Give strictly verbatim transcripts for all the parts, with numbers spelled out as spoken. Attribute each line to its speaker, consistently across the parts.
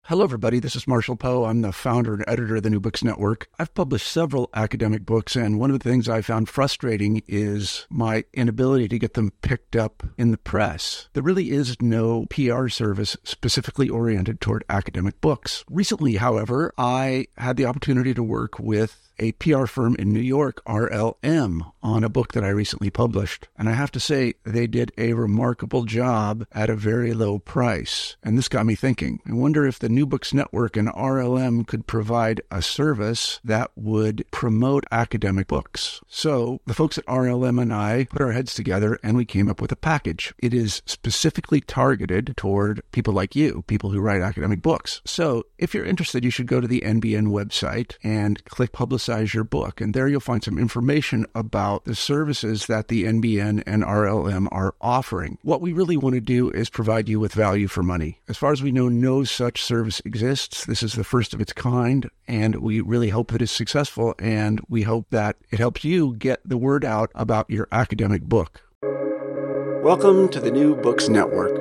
Speaker 1: Hello, everybody. This is Marshall Poe. I'm the founder and editor of the New Books Network. I've published several academic books, and one of the things I found frustrating is my inability to get them picked up in the press. There really is no P R service specifically oriented toward academic books. Recently, however, I had the opportunity to work with a P R firm in New York, R L M, on a book that I recently published. And I have to say, they did a remarkable job at a very low price. And this got me thinking. I wonder if the New Books Network and R L M could provide a service that would promote academic books. So the folks at R L M and I put our heads together and we came up with a package. It is specifically targeted toward people like you, people who write academic books. So if you're interested, you should go to the N B N website and click Publicize your book. And there you'll find some information about the services that the N B N and R L M are offering. What we really want to do is provide you with value for money. As far as we know, no such service exists. This is the first of its kind, and we really hope that it's successful, and we hope that it helps you get the word out about your academic book. Welcome to the New Books Network.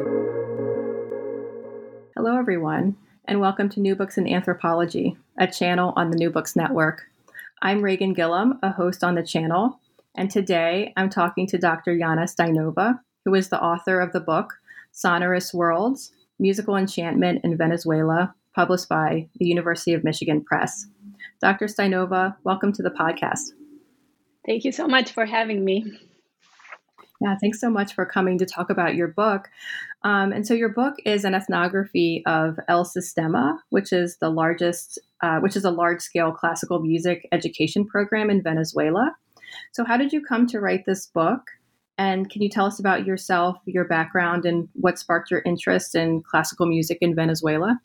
Speaker 2: Hello, everyone, and welcome to New Books in Anthropology, a channel on the New Books Network. I'm Reagan Gillum, a host on the channel, and today I'm talking to Doctor Yana Stainova, who is the author of the book Sonorous Worlds, Musical Enchantment in Venezuela, published by the University of Michigan Press. Doctor Stainova, welcome to the podcast.
Speaker 3: Thank you so much for having me.
Speaker 2: Yeah, thanks so much for coming to talk about your book. Um, and so your book is an ethnography of El Sistema, which is the largest, uh, which is a large-scale classical music education program in Venezuela. So how did you come to write this book? And can you tell us about yourself, your background, and what sparked your interest in classical music in Venezuela?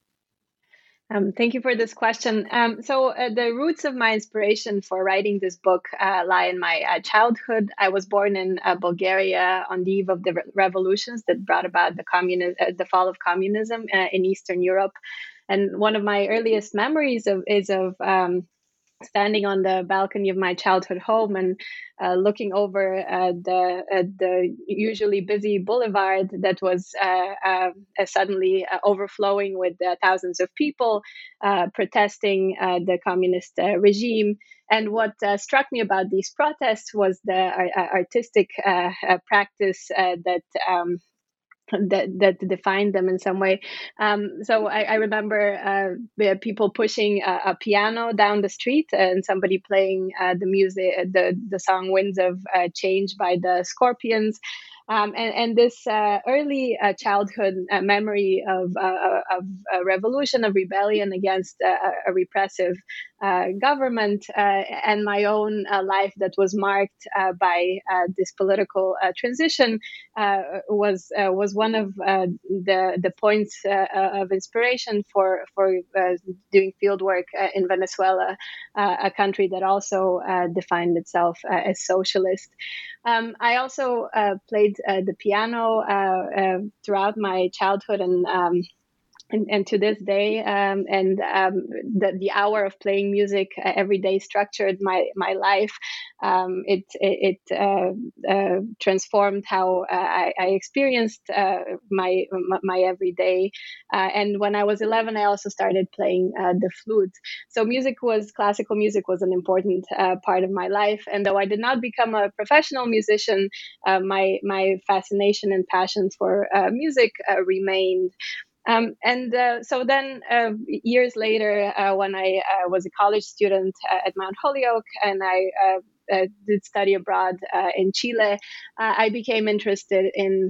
Speaker 3: Um, thank you for this question. Um, so uh, the roots of my inspiration for writing this book uh, lie in my uh, childhood. I was born in uh, Bulgaria on the eve of the re- revolutions that brought about the communi- uh, the fall of communism uh, in Eastern Europe. And one of my earliest memories of is of um, standing on the balcony of my childhood home and uh, looking over uh, the uh, the usually busy boulevard that was uh, uh, suddenly uh, overflowing with uh, thousands of people uh, protesting uh, the communist uh, regime. And what uh, struck me about these protests was the uh, artistic uh, uh, practice uh, that um, that that defined them in some way. Um, so I, I remember uh, people pushing a, a piano down the street and somebody playing uh, the music, the the song "Winds of uh, Change" by the Scorpions. Um, and, and this uh, early uh, childhood uh, memory of, uh, of a revolution, of rebellion against uh, a repressive uh, government, uh, and my own uh, life that was marked uh, by uh, this political uh, transition uh, was uh, was one of uh, the the points uh, of inspiration for for uh, doing field work uh, in Venezuela, uh, a country that also uh, defined itself uh, as socialist. Um, I also uh, played uh, the piano uh, uh, throughout my childhood and um, and, and to this day, um, and um, the, the hour of playing music uh, every day structured my my life. Um, it it, it uh, uh, transformed how uh, I, I experienced uh, my my everyday. Uh, and when I was eleven, I also started playing uh, the flute. So music was classical music was an important uh, part of my life. And though I did not become a professional musician, uh, my my fascination and passion for uh, music uh, remained. Um, and uh, so then uh, years later, uh, when I uh, was a college student uh, at Mount Holyoke and I uh, uh, did study abroad uh, in Chile, uh, I became interested in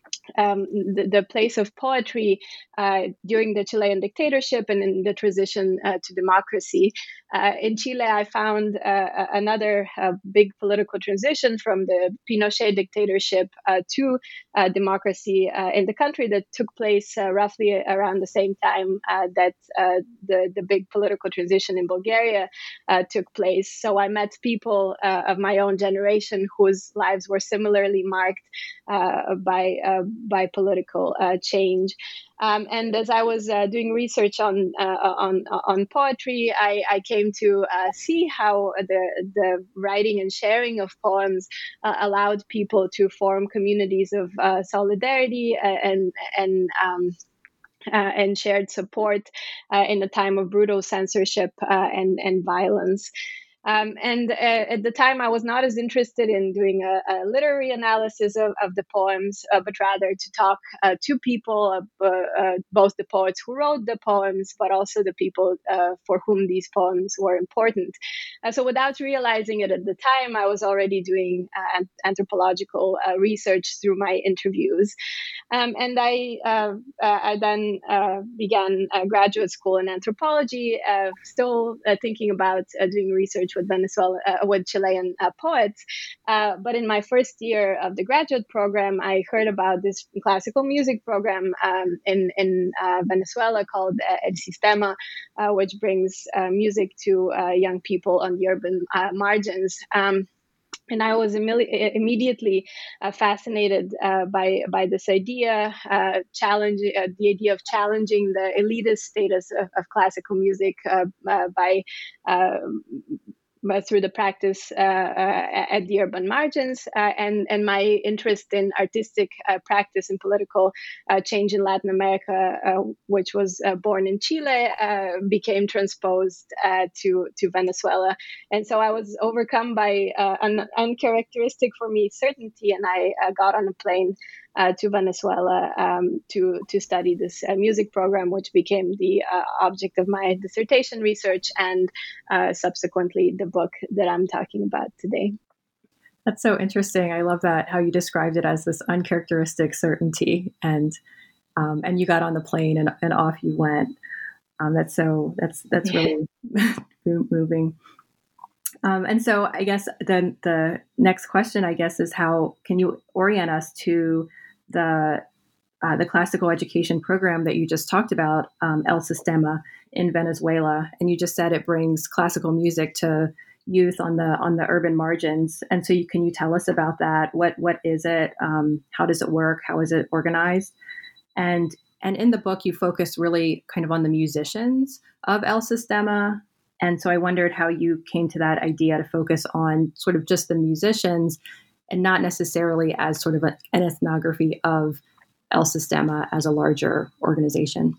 Speaker 3: Um, the, the place of poetry uh, during the Chilean dictatorship and in the transition uh, to democracy. Uh, in Chile, I found uh, another uh, big political transition from the Pinochet dictatorship uh, to uh, democracy uh, in the country that took place uh, roughly around the same time uh, that uh, the, the big political transition in Bulgaria uh, took place. So I met people uh, of my own generation whose lives were similarly marked uh, by uh, by political uh, change. Um, and as I was uh, doing research on uh, on on poetry, I, I came to uh, see how the the writing and sharing of poems uh, allowed people to form communities of uh, solidarity and and um, uh, and shared support uh, in a time of brutal censorship uh, and, and violence. Um, and uh, at the time, I was not as interested in doing a, a literary analysis of, of the poems, uh, but rather to talk uh, to people, uh, uh, both the poets who wrote the poems, but also the people uh, for whom these poems were important. Uh, so without realizing it at the time, I was already doing uh, anthropological uh, research through my interviews. Um, and I, uh, uh, I then uh, began uh, graduate school in anthropology, uh, still uh, thinking about uh, doing research with Venezuela, uh, with Chilean uh, poets. Uh, but in my first year of the graduate program, I heard about this classical music program um, in in uh, Venezuela called uh, El Sistema, uh, which brings uh, music to uh, young people on the urban uh, margins. Um, And I was imme- immediately uh, fascinated uh, by by this idea, uh, challenging uh, the idea of challenging the elitist status of, of classical music uh, uh, by. Uh, through the practice uh, uh, at the urban margins, uh, and and my interest in artistic uh, practice and political uh, change in Latin America, uh, which was uh, born in Chile, uh, became transposed uh, to to Venezuela, and so I was overcome by uh, an uncharacteristic for me certainty, and I uh, got on a plane Uh, to Venezuela um, to to study this uh, music program, which became the uh, object of my dissertation research and uh, subsequently the book that I'm talking about today.
Speaker 2: That's so interesting. I love that, how you described it as this uncharacteristic certainty, and um, and you got on the plane and, and off you went. Um, that's so that's that's really moving. Um, and so I guess then the next question, I guess, is how can you orient us to the uh, the classical education program that you just talked about, um, El Sistema in Venezuela, and you just said it brings classical music to youth on the on the urban margins. And so, you, can you tell us about that? What what is it? Um, how does it work? How is it organized? And and in the book, you focus really kind of on the musicians of El Sistema. And so I wondered how you came to that idea to focus on sort of just the musicians and not necessarily as sort of a, an ethnography of El Sistema as a larger organization.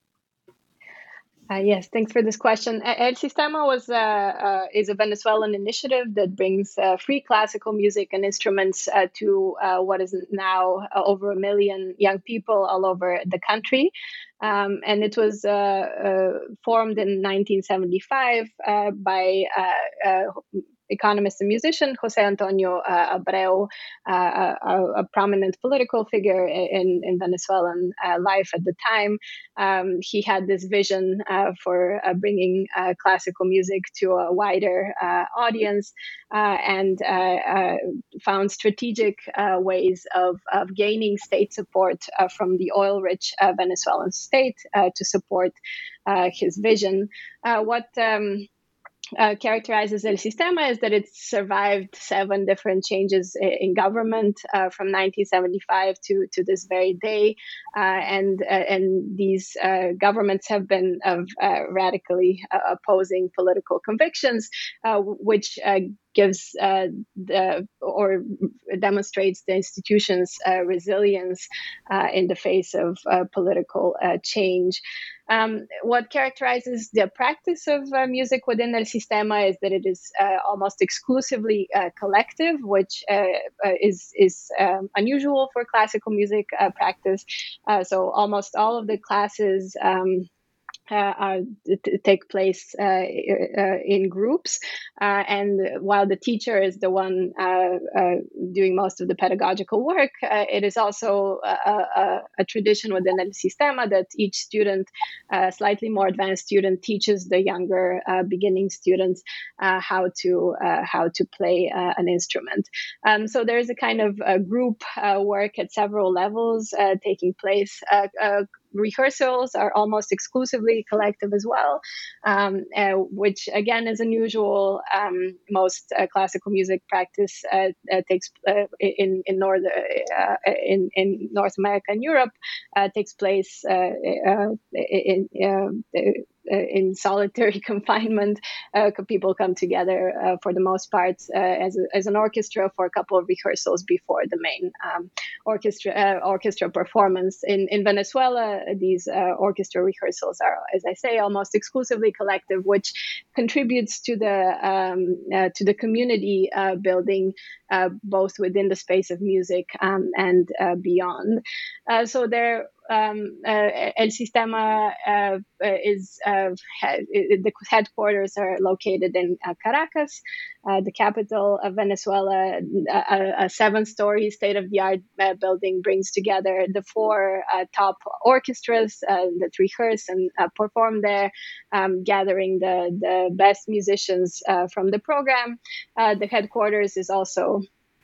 Speaker 3: Uh, yes, thanks for this question. El Sistema was uh, uh, is a Venezuelan initiative that brings uh, free classical music and instruments uh, to uh, what is now uh, over a million young people all over the country. Um, and it was uh, uh, formed in nineteen seventy-five uh, by uh, uh, economist and musician Jose Antonio uh, Abreu, uh, a, a prominent political figure in, in Venezuelan uh, life at the time. Um, he had this vision uh, for uh, bringing uh, classical music to a wider uh, audience uh, and uh, uh, found strategic uh, ways of, of gaining state support uh, from the oil-rich uh, Venezuelan state uh, to support uh, his vision. Uh, what um, Uh, characterizes El Sistema is that it's survived seven different changes in government uh, from nineteen seventy-five to, to this very day. Uh, and uh, and these uh, governments have been of uh, radically uh, opposing political convictions, uh, which uh, gives uh, the or demonstrates the institution's uh, resilience uh, in the face of uh, political uh, change. Um, what characterizes the practice of uh, music within El Sistema is that it is uh, almost exclusively uh, collective, which uh, uh, is is um, unusual for classical music uh, practice. Uh, so almost all of the classes um, Uh, uh, t- take place uh, uh, in groups, uh, and while the teacher is the one uh, uh, doing most of the pedagogical work, uh, it is also a, a, a tradition within El Sistema that each student, a uh, slightly more advanced student, teaches the younger uh, beginning students uh, how to uh, how to play uh, an instrument. Um, so there is a kind of a group uh, work at several levels uh, taking place. Uh, uh, Rehearsals are almost exclusively collective as well, um, uh, which again is unusual. Um, most uh, classical music practice uh, uh, takes uh, in in North uh, in in North America and Europe uh, takes place uh, uh, in. Uh, in solitary confinement. Uh, people come together uh, for the most part uh, as, a, as an orchestra for a couple of rehearsals before the main um, orchestra uh, orchestra performance. In, in Venezuela, these uh, orchestra rehearsals are, as I say, almost exclusively collective, which contributes to the um, uh, to the community uh, building, uh, both within the space of music um, and uh, beyond. Uh, so there. Um, uh, El Sistema uh, is uh, ha- the headquarters are located in uh, Caracas, uh, the capital of Venezuela. A, a seven-story state-of-the-art uh, building brings together the four uh, top orchestras uh, that rehearse and uh, perform there, um, gathering the the best musicians uh, from the program. Uh, the headquarters is also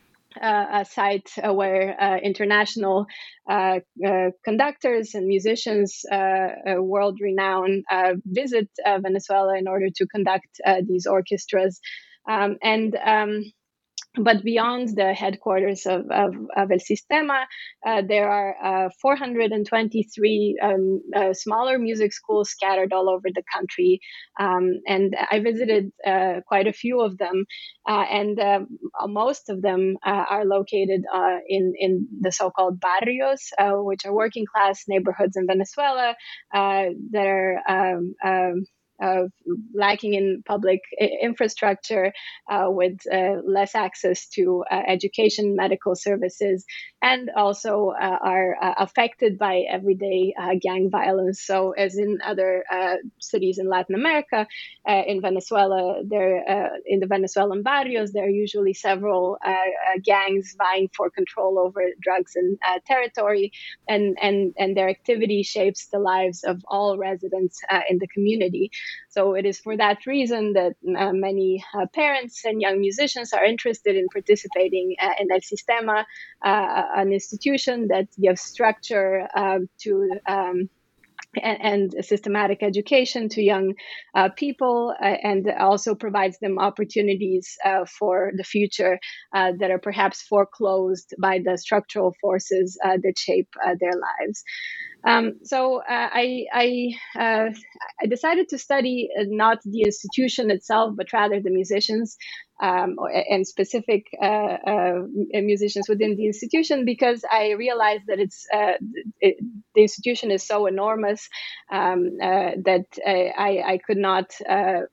Speaker 3: Uh, a site uh, where uh, international uh, uh, conductors and musicians, uh, uh, world renowned, uh, visit uh, Venezuela in order to conduct uh, these orchestras. Um, and um, But beyond the headquarters of, of, of El Sistema, uh, there are uh, four hundred twenty-three um, uh, smaller music schools scattered all over the country. Um, and I visited uh, quite a few of them. Uh, and uh, most of them uh, are located uh, in, in the so-called barrios, uh, which are working class neighborhoods in Venezuela uh, that are um, um, Uh, lacking in public infrastructure, uh, with uh, less access to uh, education, medical services, and also uh, are uh, affected by everyday uh, gang violence. So as in other uh, cities in Latin America, uh, in Venezuela, there uh, in the Venezuelan barrios, there are usually several uh, uh, gangs vying for control over drugs and uh, territory, and, and, and their activity shapes the lives of all residents uh, in the community. So it is for that reason that uh, many uh, parents and young musicians are interested in participating uh, in El Sistema, uh, an institution that gives structure uh, to um, and, and a systematic education to young uh, people, uh, and also provides them opportunities uh, for the future uh, that are perhaps foreclosed by the structural forces uh, that shape uh, their lives. Um, so uh, I I, uh, I decided to study not the institution itself, but rather the musicians um, and specific uh, uh, musicians within the institution, because I realized that it's uh, it, the institution is so enormous um, uh, that uh, I I could not Uh,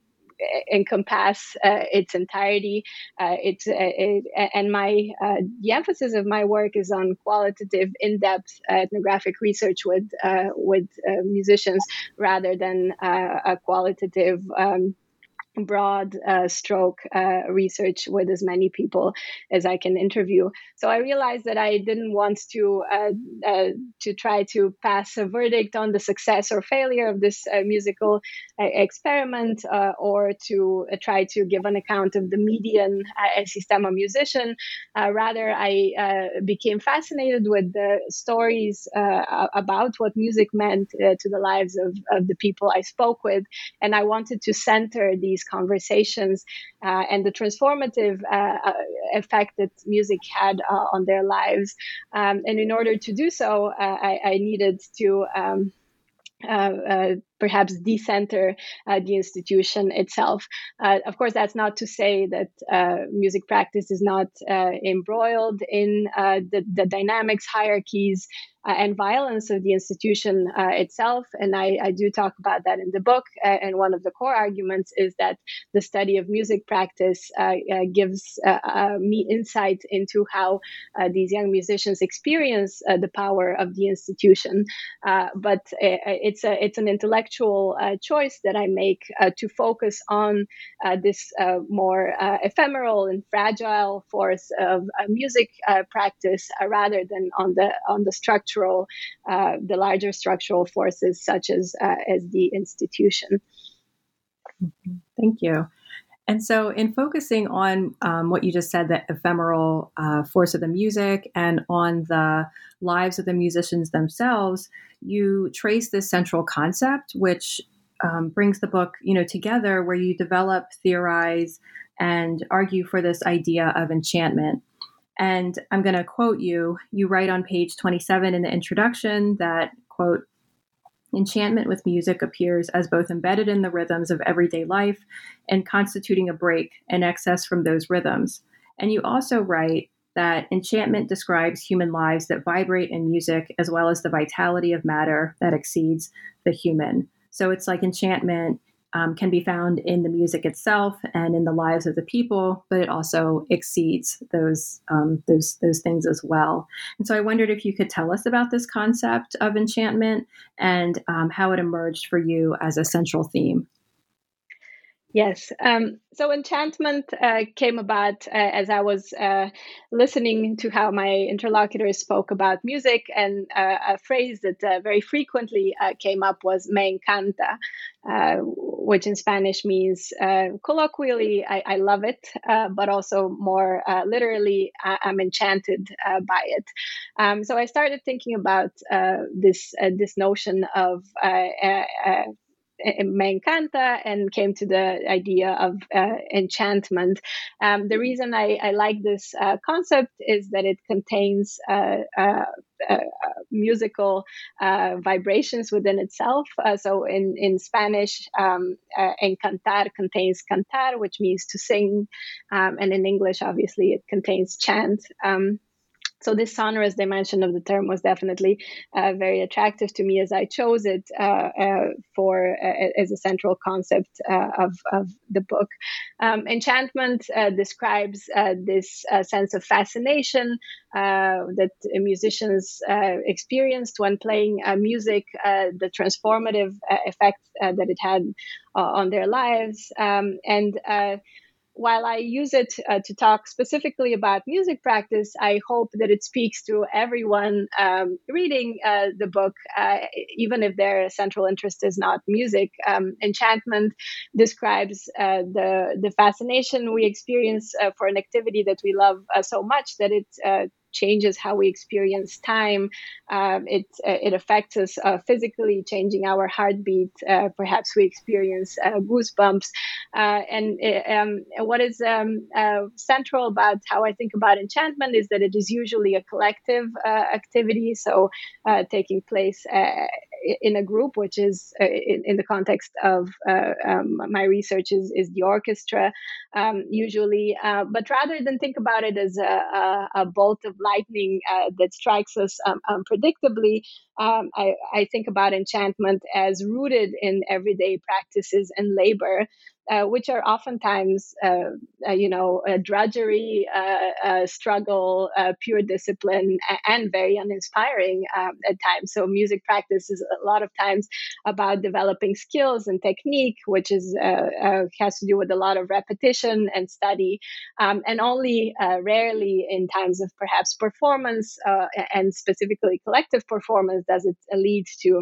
Speaker 3: encompass uh, its entirety. Uh, it's uh, it, and my uh, the emphasis of my work is on qualitative, in-depth ethnographic research with uh, with uh, musicians, rather than uh, a qualitative Um, broad uh, stroke uh, research with as many people as I can interview. So I realized that I didn't want to uh, uh, to try to pass a verdict on the success or failure of this uh, musical uh, experiment, uh, or to uh, try to give an account of the median uh, El Sistema musician. Uh, rather, I uh, became fascinated with the stories uh, about what music meant uh, to the lives of, of the people I spoke with, and I wanted to center these conversations uh, and the transformative uh, effect that music had uh, on their lives. Um, and in order to do so, uh, I, I needed to um, uh, uh, perhaps decenter uh, the institution itself. Uh, of course, that's not to say that uh, music practice is not uh, embroiled in uh, the, the dynamics, hierarchies, uh, and violence of the institution uh, itself. And I, I do talk about that in the book. Uh, and one of the core arguments is that the study of music practice uh, uh, gives uh, uh, me insight into how uh, these young musicians experience uh, the power of the institution. Uh, but it's a it's an intellectual uh, choice that I make uh, to focus on uh, this uh, more uh, ephemeral and fragile force of uh, music uh, practice, uh, rather than on the on the structural, uh, the larger structural forces such as uh, as the institution.
Speaker 2: Thank you. And so, in focusing on um, what you just said, the ephemeral uh, force of the music, and on the lives of the musicians themselves, you trace this central concept, which um, brings the book, you know, together, where you develop, theorize, and argue for this idea of enchantment. And I'm going to quote you. You write on page twenty-seven in the introduction that, quote, enchantment with music appears as both embedded in the rhythms of everyday life and constituting a break in excess from those rhythms. And you also write that enchantment describes human lives that vibrate in music, as well as the vitality of matter that exceeds the human. So it's like enchantment um, can be found in the music itself and in the lives of the people, but it also exceeds those um, those those things as well. And so I wondered if you could tell us about this concept of enchantment and um, how it emerged for you as a central theme.
Speaker 3: Yes. Um, so enchantment uh, came about uh, as I was uh, listening to how my interlocutors spoke about music, and uh, a phrase that uh, very frequently uh, came up was "me encanta," uh, which in Spanish means uh, colloquially, I, I love it, uh, but also more uh, literally, I, I'm enchanted uh, by it. Um, so I started thinking about uh, this uh, this notion of uh, uh, uh, me encanta, and came to the idea of uh, enchantment. Um, the reason I, I like this uh, concept is that it contains uh, uh, uh, musical uh, vibrations within itself. Uh, so in, in Spanish, um, uh, encantar contains cantar, which means to sing. Um, and in English, obviously, it contains chant. Um, So this sonorous dimension of the term was definitely uh, very attractive to me as I chose it uh, uh, for uh, as a central concept uh, of, of the book. Um, enchantment uh, describes uh, this uh, sense of fascination uh, that musicians uh, experienced when playing uh, music, uh, the transformative uh, effect uh, that it had uh, on their lives. Um, and uh, While I use it uh, to talk specifically about music practice, I hope that it speaks to everyone um, reading uh, the book, uh, even if their central interest is not music. Um, enchantment describes uh, the, the fascination we experience uh, for an activity that we love uh, so much that it uh, changes how we experience time. Um, it uh, it affects us uh, physically, changing our heartbeat. Uh, perhaps we experience uh, goosebumps. Uh, and um, what is um, uh, central about how I think about enchantment is that it is usually a collective uh, activity, so uh, taking place uh, in a group, which is uh, in, in the context of uh, um, my research is, is the orchestra um, usually. Uh, but rather than think about it as a, a, a bolt of lightning uh, that strikes us um, unpredictably, um, I, I think about enchantment as rooted in everyday practices and labor. Uh, which are oftentimes, uh, uh, you know, a drudgery, uh, uh, struggle, uh, pure discipline, and very uninspiring um, at times. So music practice is a lot of times about developing skills and technique, which is uh, uh, has to do with a lot of repetition and study, um, and only uh, rarely in times of perhaps performance uh, and specifically collective performance does it lead to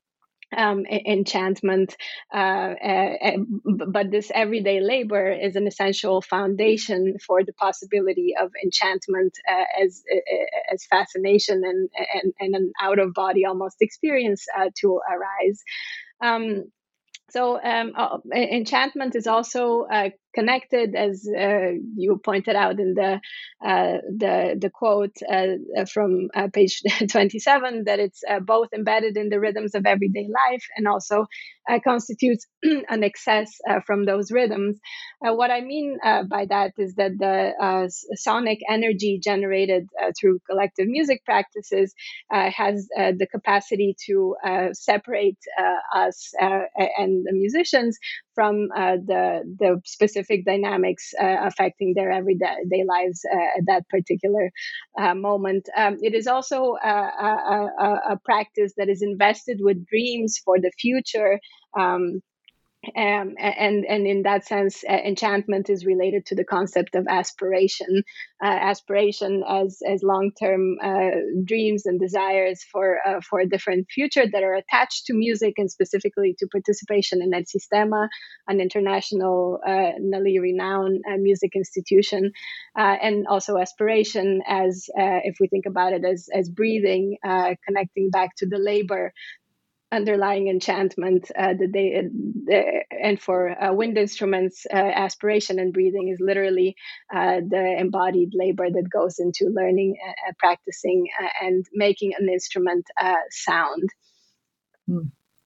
Speaker 3: Um, enchantment, uh, uh, but this everyday labor is an essential foundation for the possibility of enchantment uh, as as fascination and, and, and an out of body almost experience uh, to arise. Um, so um, uh, enchantment is also uh, connected, as uh, you pointed out in the uh, the, the quote uh, from uh, page twenty-seven, that it's uh, both embedded in the rhythms of everyday life and also uh, constitutes an excess uh, from those rhythms. Uh, what I mean uh, by that is that the uh, sonic energy generated uh, through collective music practices uh, has uh, the capacity to uh, separate uh, us uh, and the musicians from uh, the the specific dynamics uh, affecting their everyday lives uh, at that particular uh, moment. Um, it is also a, a, a, a practice that is invested with dreams for the future. Um, Um, and and in that sense, uh, enchantment is related to the concept of aspiration, uh, aspiration as as long term uh, dreams and desires for uh, for a different future that are attached to music, and specifically to participation in El Sistema, an international uh, renowned uh, music institution, uh, and also aspiration as uh, if we think about it as as breathing, uh, connecting back to the labor underlying enchantment uh, that they uh, and for uh, wind instruments, uh, aspiration and breathing is literally uh, the embodied labor that goes into learning, uh, practicing, uh, and making an instrument uh, sound.
Speaker 2: Hmm.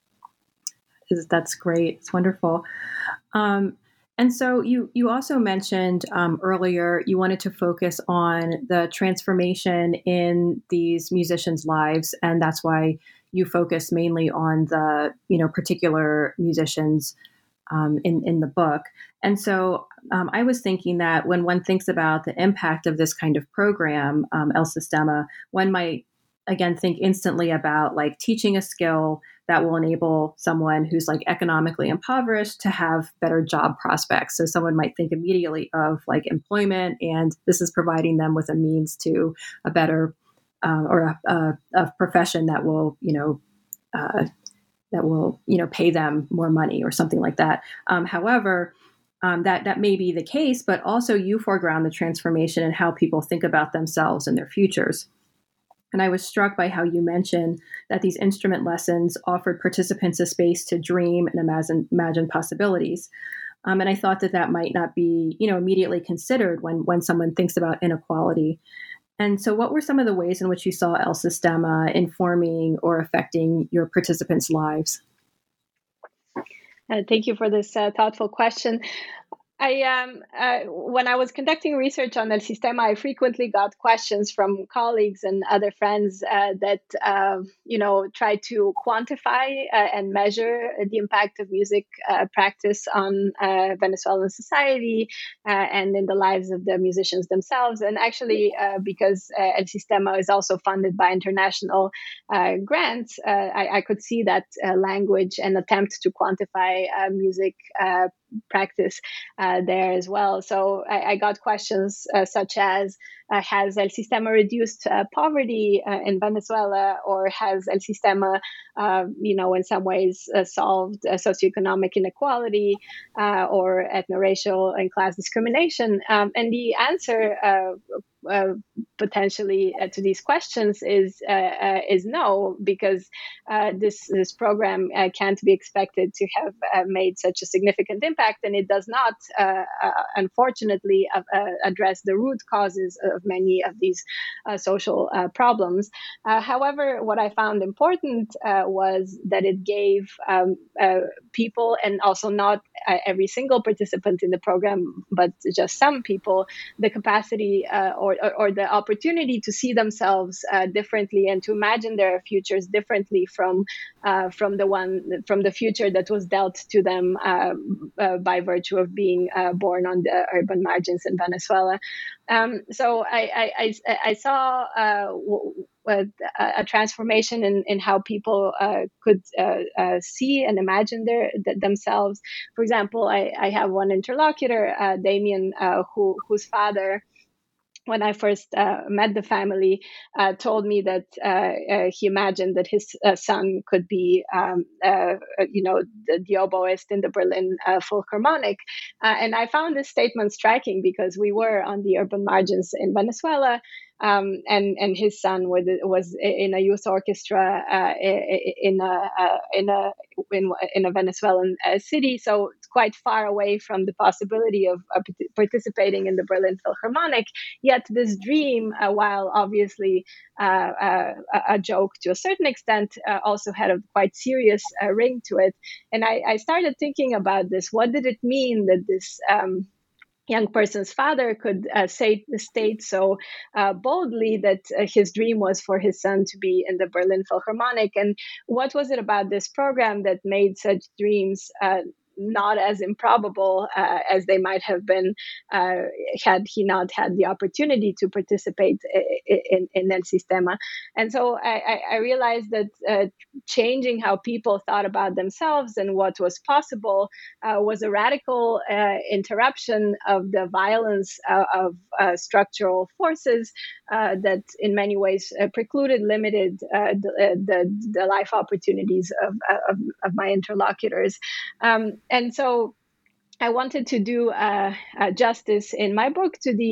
Speaker 2: is that's great. It's wonderful. Um, and so you you also mentioned um, earlier you wanted to focus on the transformation in these musicians' lives, and that's why you focus mainly on the you know particular musicians um, in in the book. And so um, I was thinking that when one thinks about the impact of this kind of program, um, El Sistema, one might again think instantly about like teaching a skill that will enable someone who's like economically impoverished to have better job prospects. So someone might think immediately of like employment, and this is providing them with a means to a better uh, or a, a, a profession that will, you know, uh, that will, you know, pay them more money or something like that. Um, however, um, that that may be the case, but also you foreground the transformation in how people think about themselves and their futures. And I was struck by how you mentioned that these instrument lessons offered participants a space to dream and imagine, imagine possibilities. Um, and I thought that that might not be, you know, immediately considered when when someone thinks about inequality. And so what were some of the ways in which you saw El Sistema informing or affecting your participants' lives?
Speaker 3: Uh, thank you for this uh, thoughtful question. I um, uh, when I was conducting research on El Sistema, I frequently got questions from colleagues and other friends uh, that uh, you know try to quantify uh, and measure the impact of music uh, practice on uh, Venezuelan society uh, and in the lives of the musicians themselves. And actually, uh, because uh, El Sistema is also funded by international uh, grants, uh, I, I could see that uh, language and attempt to quantify uh, music uh, practice uh, there as well. So I, I got questions uh, such as, uh, has El Sistema reduced uh, poverty uh, in Venezuela, or has El Sistema, uh, you know, in some ways uh, solved uh, socioeconomic inequality uh, or ethno-racial and class discrimination? Um, and the answer uh, Uh, potentially uh, to these questions is uh, uh, is no, because uh, this this program uh, can't be expected to have uh, made such a significant impact, and it does not, uh, uh, unfortunately, uh, uh, address the root causes of many of these uh, social uh, problems. Uh, however, what I found important uh, was that it gave um, uh, people, and also not uh, every single participant in the program, but just some people, the capacity uh, or Or, or the opportunity to see themselves uh, differently and to imagine their futures differently from uh, from the one from the future that was dealt to them uh, uh, by virtue of being uh, born on the urban margins in Venezuela. Um, so I, I, I, I saw uh, w- a transformation in, in how people uh, could uh, uh, see and imagine their th- themselves. For example, I, I have one interlocutor, uh, Damien, uh, who whose father, when I first uh, met the family, uh, told me that uh, uh, he imagined that his uh, son could be, um, uh, you know, the, the oboist in the Berlin uh, Philharmonic. Uh, and I found this statement striking because we were on the urban margins in Venezuela. Um, and and his son was was in a youth orchestra uh, in a uh, in a in, in a Venezuelan uh, city, so it's quite far away from the possibility of uh, participating in the Berlin Philharmonic. Yet this dream, uh, while obviously uh, uh, a joke to a certain extent, uh, also had a quite serious uh, ring to it. And I, I started thinking about this. What did it mean that this um, young person's father could uh, say state so uh, boldly that uh, his dream was for his son to be in the Berlin Philharmonic? And what was it about this program that made such dreams uh, not as improbable uh, as they might have been uh, had he not had the opportunity to participate in, in El Sistema? And so I, I realized that uh, changing how people thought about themselves and what was possible uh, was a radical uh, interruption of the violence uh, of uh, structural forces uh, that in many ways uh, precluded, limited uh, the, the, the life opportunities of, of, of my interlocutors. Um, and so I wanted to do uh, uh, justice in my book to these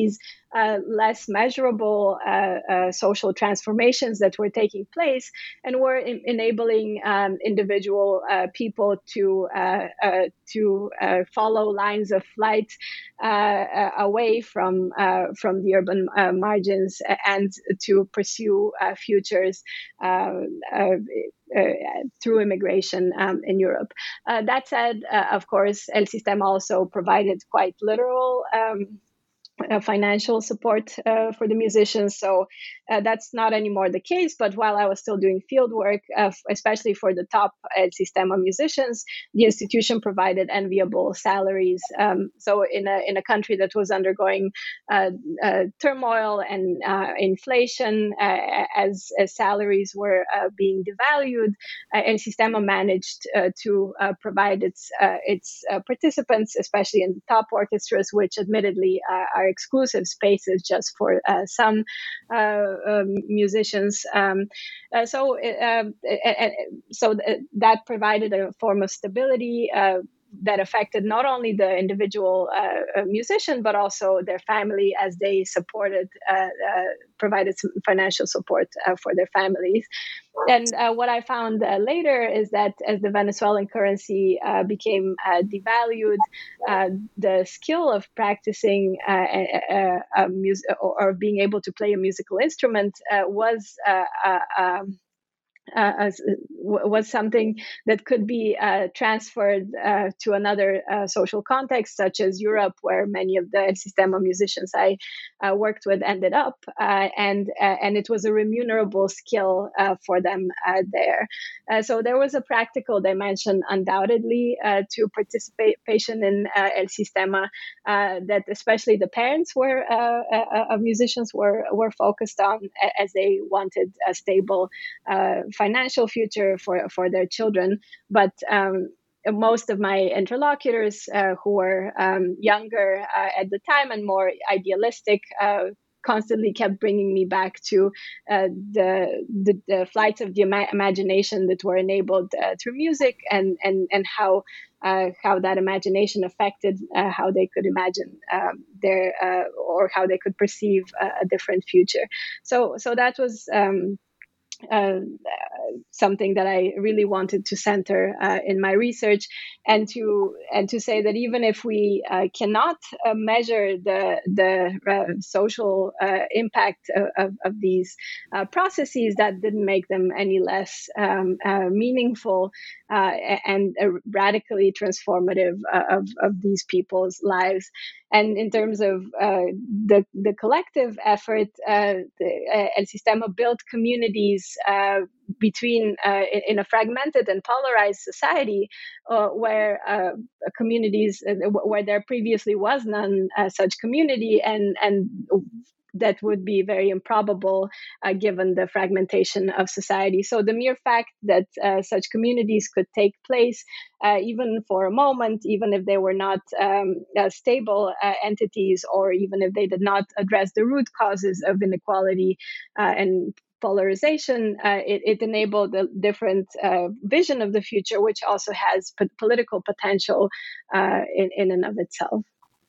Speaker 3: uh, less measurable uh, uh, social transformations that were taking place, and were in- enabling um, individual uh, people to uh, uh, to uh, follow lines of flight uh, uh, away from uh, from the urban uh, margins, and to pursue uh, futures uh, uh, uh, through immigration um, in Europe. Uh, that said, uh, of course, El Sistema also provided quite literal um, uh, financial support uh, for the musicians. So uh, that's not anymore the case. But while I was still doing field work, uh, especially for the top El Sistema musicians, the institution provided enviable salaries. Um, so in a in a country that was undergoing uh, uh, turmoil and uh, inflation, uh, as, as salaries were uh, being devalued, uh, El Sistema managed uh, to uh, provide its uh, its uh, participants, especially in the top orchestras, which admittedly uh, are exclusive spaces just for uh, some uh, um, musicians. Um, uh, so, uh, uh, so th- that provided a form of stability uh, that affected not only the individual uh, musician, but also their family, as they supported, uh, uh, provided some financial support uh, for their families. And uh, what I found uh, later is that as the Venezuelan currency uh, became uh, devalued, uh, the skill of practicing uh, a, a, a mus- or, or being able to play a musical instrument uh, was uh, uh, um, Uh, as, was something that could be uh, transferred uh, to another uh, social context, such as Europe, where many of the El Sistema musicians I uh, worked with ended up, uh, and uh, and it was a remunerable skill uh, for them uh, there. Uh, so there was a practical dimension, undoubtedly, uh, to participation in uh, El Sistema uh, that especially the parents were uh, uh, of musicians were were focused on, as they wanted a stable Uh, financial future for, for their children. But um, most of my interlocutors uh, who were um, younger uh, at the time and more idealistic uh, constantly kept bringing me back to uh, the, the, the flights of the ima- imagination that were enabled uh, through music, and, and, and how uh, how that imagination affected uh, how they could imagine um, their uh, or how they could perceive a, a different future. So so that was um, Uh, something that I really wanted to center uh, in my research, and to and to say that even if we uh, cannot uh, measure the the uh, social uh, impact of, of, of these uh, processes, that didn't make them any less um, uh, meaningful uh, and uh, radically transformative uh, of of these people's lives. And in terms of uh, the the collective effort, uh, the, uh, El Sistema built communities uh, between uh, in a fragmented and polarized society, uh, where uh, communities uh, where there previously was none uh, such community, and and that would be very improbable uh, given the fragmentation of society. So the mere fact that uh, such communities could take place, uh, even for a moment, even if they were not um, uh, stable uh, entities, or even if they did not address the root causes of inequality uh, and polarization, uh, it, it enabled a different uh, vision of the future, which also has p- political potential uh, in, in and of itself.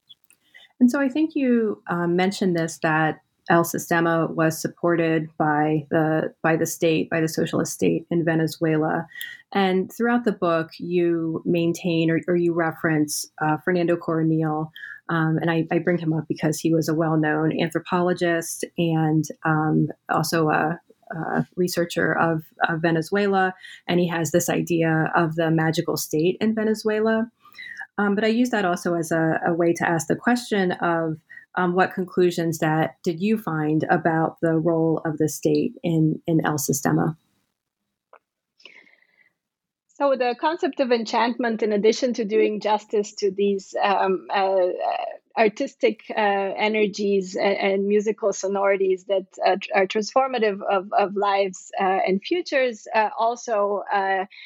Speaker 2: And so I think you um, mentioned this, that El Sistema was supported by the by the state, by the socialist state in Venezuela. And throughout the book, you maintain or, or you reference uh, Fernando Coronil. Um, and I, I bring him up because he was a well-known anthropologist and um, also a, a researcher of, of Venezuela. And he has this idea of the magical state in Venezuela. Um, but I use that also as a, a way to ask the question of um, what conclusions that did you find about the role of the state in, in El Sistema?
Speaker 3: So the concept of enchantment, in addition to doing justice to these um, uh, artistic uh, energies and, and musical sonorities that uh, are transformative of, of lives uh, and futures, uh, also uh,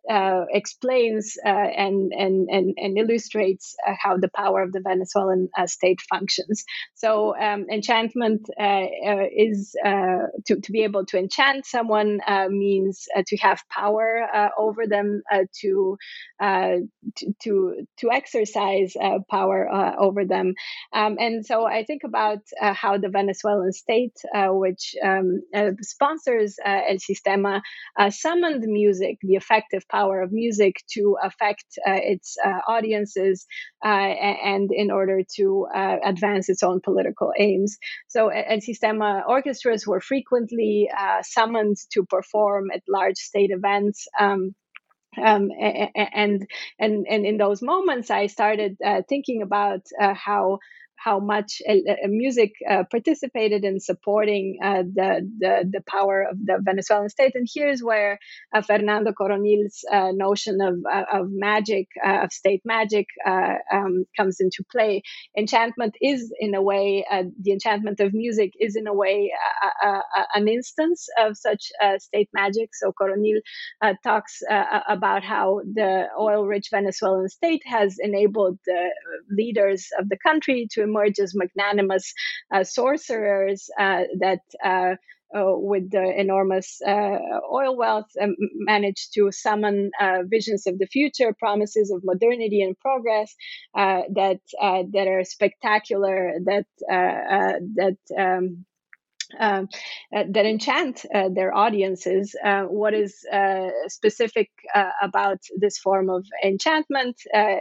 Speaker 3: uh, explains uh, and, and and and illustrates uh, how the power of the Venezuelan uh, state functions. So um, enchantment uh, uh, is uh, to to be able to enchant someone uh, means uh, to have power uh, over them, uh, to, uh, to to to exercise uh, power uh, over them, um, and so I think about uh, how the Venezuelan state, uh, which um, uh, sponsors uh, El Sistema, uh, summoned music, the effective power of music, to affect uh, its uh, audiences, uh, and in order to uh, advance its own political aims. So El Sistema orchestras were frequently uh, summoned to perform at large state events. Um, um, and and and in those moments, I started uh, thinking about uh, how how much uh, music uh, participated in supporting uh, the, the the power of the Venezuelan state. And here's where uh, Fernando Coronil's uh, notion of uh, of magic, uh, of state magic, uh, um, comes into play. Enchantment is, in a way, uh, the enchantment of music is, in a way, uh, uh, uh, an instance of such uh, state magic. So Coronil uh, talks uh, about how the oil-rich Venezuelan state has enabled the leaders of the country to emerge as magnanimous uh, sorcerers uh, that uh, uh, with the enormous uh, oil wealth um, managed to summon uh, visions of the future, promises of modernity and progress uh, that uh, that are spectacular, that uh, uh, that um, Um, uh, that enchant uh, their audiences. Uh, what is uh, specific uh, about this form of enchantment, uh,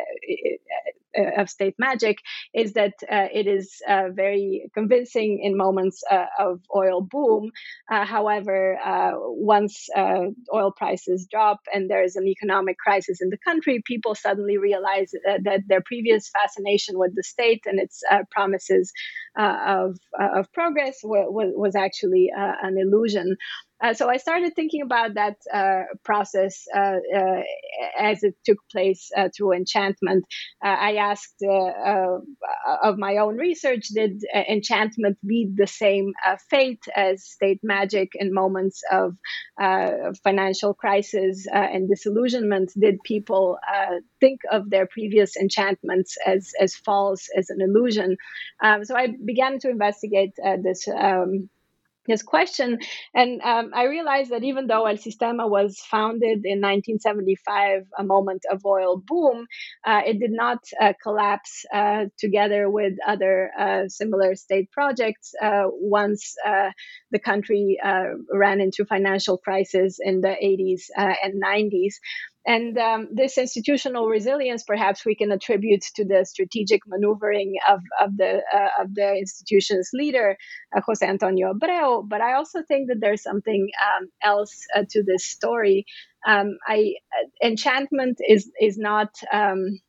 Speaker 3: of state magic, is that uh, it is uh, very convincing in moments uh, of oil boom. Uh, however, uh, once uh, oil prices drop and there is an economic crisis in the country, people suddenly realize uh, that their previous fascination with the state and its uh, promises uh, of, uh, of progress w- w- was actually uh, an illusion. Uh, so I started thinking about that uh, process uh, uh, as it took place uh, through enchantment. Uh, I asked uh, uh, of my own research, did uh, enchantment lead the same uh, fate as state magic in moments of uh, financial crisis uh, and disillusionment? Did people uh, think of their previous enchantments as, as false, as an illusion? Um, so I began to investigate uh, this um, this question. And um, I realized that even though El Sistema was founded in nineteen seventy-five, a moment of oil boom, uh, it did not uh, collapse uh, together with other uh, similar state projects uh, once uh, the country uh, ran into financial crisis in the eighties uh, and nineties. And um, this institutional resilience, perhaps we can attribute to the strategic maneuvering of, of the uh, of the institution's leader, uh, Jose Antonio Abreu. But I also think that there's something um, else uh, to this story. Um, I uh, enchantment is is not Um,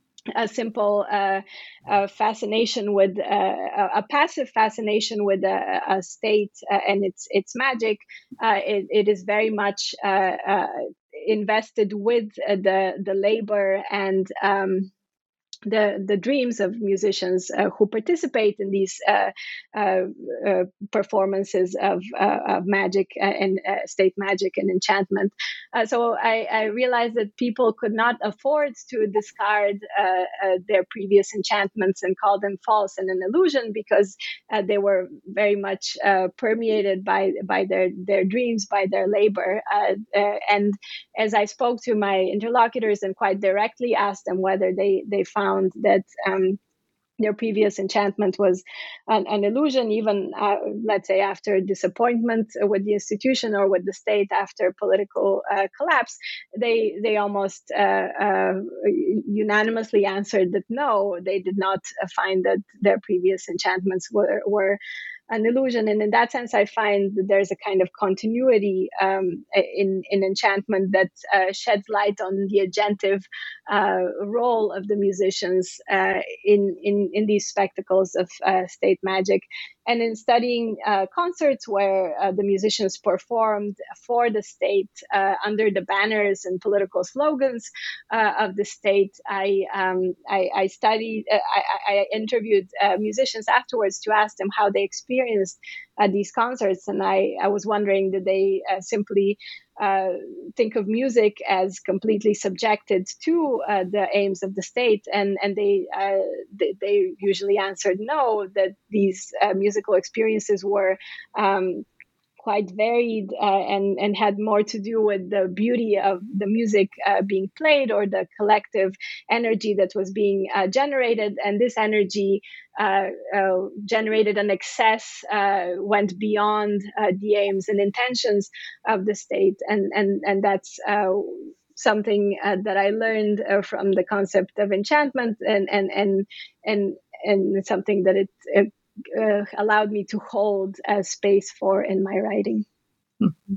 Speaker 3: a simple uh, uh, fascination with uh, a passive fascination with a, a state uh, and its its magic. Uh, it, it is very much uh, uh, invested with uh, the the labor and um, the the dreams of musicians uh, who participate in these uh, uh, uh, performances of, uh, of magic and uh, state magic and enchantment. Uh, so I, I realized that people could not afford to discard uh, uh, their previous enchantments and call them false and an illusion, because uh, they were very much uh, permeated by by their their dreams, by their labor. Uh, uh, and as I spoke to my interlocutors and quite directly asked them whether they they found that um, their previous enchantment was an, an illusion, even uh, let's say after disappointment with the institution or with the state after political uh, collapse, they they almost uh, uh, unanimously answered that no, they did not find that their previous enchantments were were an illusion. And in that sense, I find that there's a kind of continuity um, in, in enchantment that uh, sheds light on the agentive uh, role of the musicians uh, in, in, in these spectacles of uh, state magic. And in studying uh, concerts where uh, the musicians performed for the state uh, under the banners and political slogans uh, of the state, I um, I, I studied, uh, I, I interviewed uh, musicians afterwards to ask them how they experienced uh, these concerts, and I, I was wondering, did they uh, simply uh, think of music as completely subjected to uh, the aims of the state, and and they, uh, they they usually answered no, that these uh, musical experiences were um, quite varied uh, and and had more to do with the beauty of the music uh, being played, or the collective energy that was being uh, generated. And this energy uh, uh, generated an excess, uh, went beyond uh, the aims and intentions of the state, and and and that's uh, something uh, that I learned uh, from the concept of enchantment, and and and and and it's something that it, it uh, allowed me to hold a space for in my writing.
Speaker 2: Mm-hmm.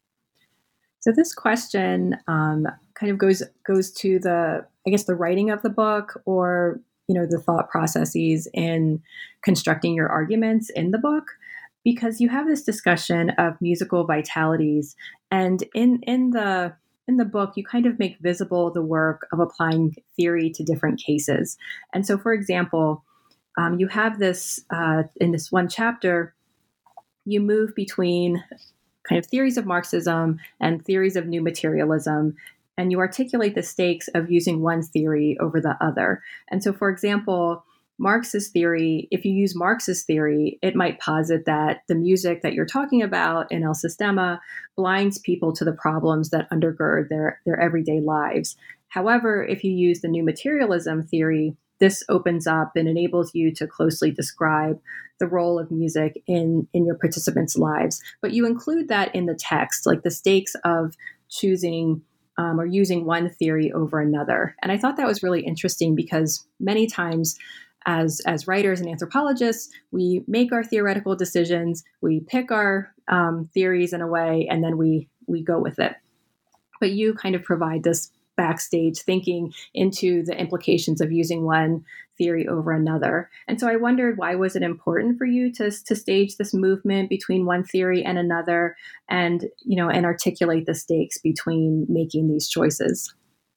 Speaker 2: So this question um, kind of goes goes to the, I guess, the writing of the book, or you know, the thought processes in constructing your arguments in the book, because you have this discussion of musical vitalities, and in in the in the book you kind of make visible the work of applying theory to different cases. And so, for example, um, you have this uh, in this one chapter, you move between kind of theories of Marxism and theories of new materialism, and you articulate the stakes of using one theory over the other. And so, for example, Marxist theory, if you use Marxist theory, it might posit that the music that you're talking about in El Sistema blinds people to the problems that undergird their, their everyday lives. However, if you use the new materialism theory, this opens up and enables you to closely describe the role of music in, in your participants' lives. But you include that in the text, like the stakes of choosing um, or using one theory over another. And I thought that was really interesting, because many times as, as writers and anthropologists, we make our theoretical decisions, we pick our um, theories in a way, and then we, we go with it. But you kind of provide this backstage thinking into the implications of using one theory over another. And so I wondered, why was it important for you to, to stage this movement between one theory and another, and, you know, and articulate the stakes between making these choices?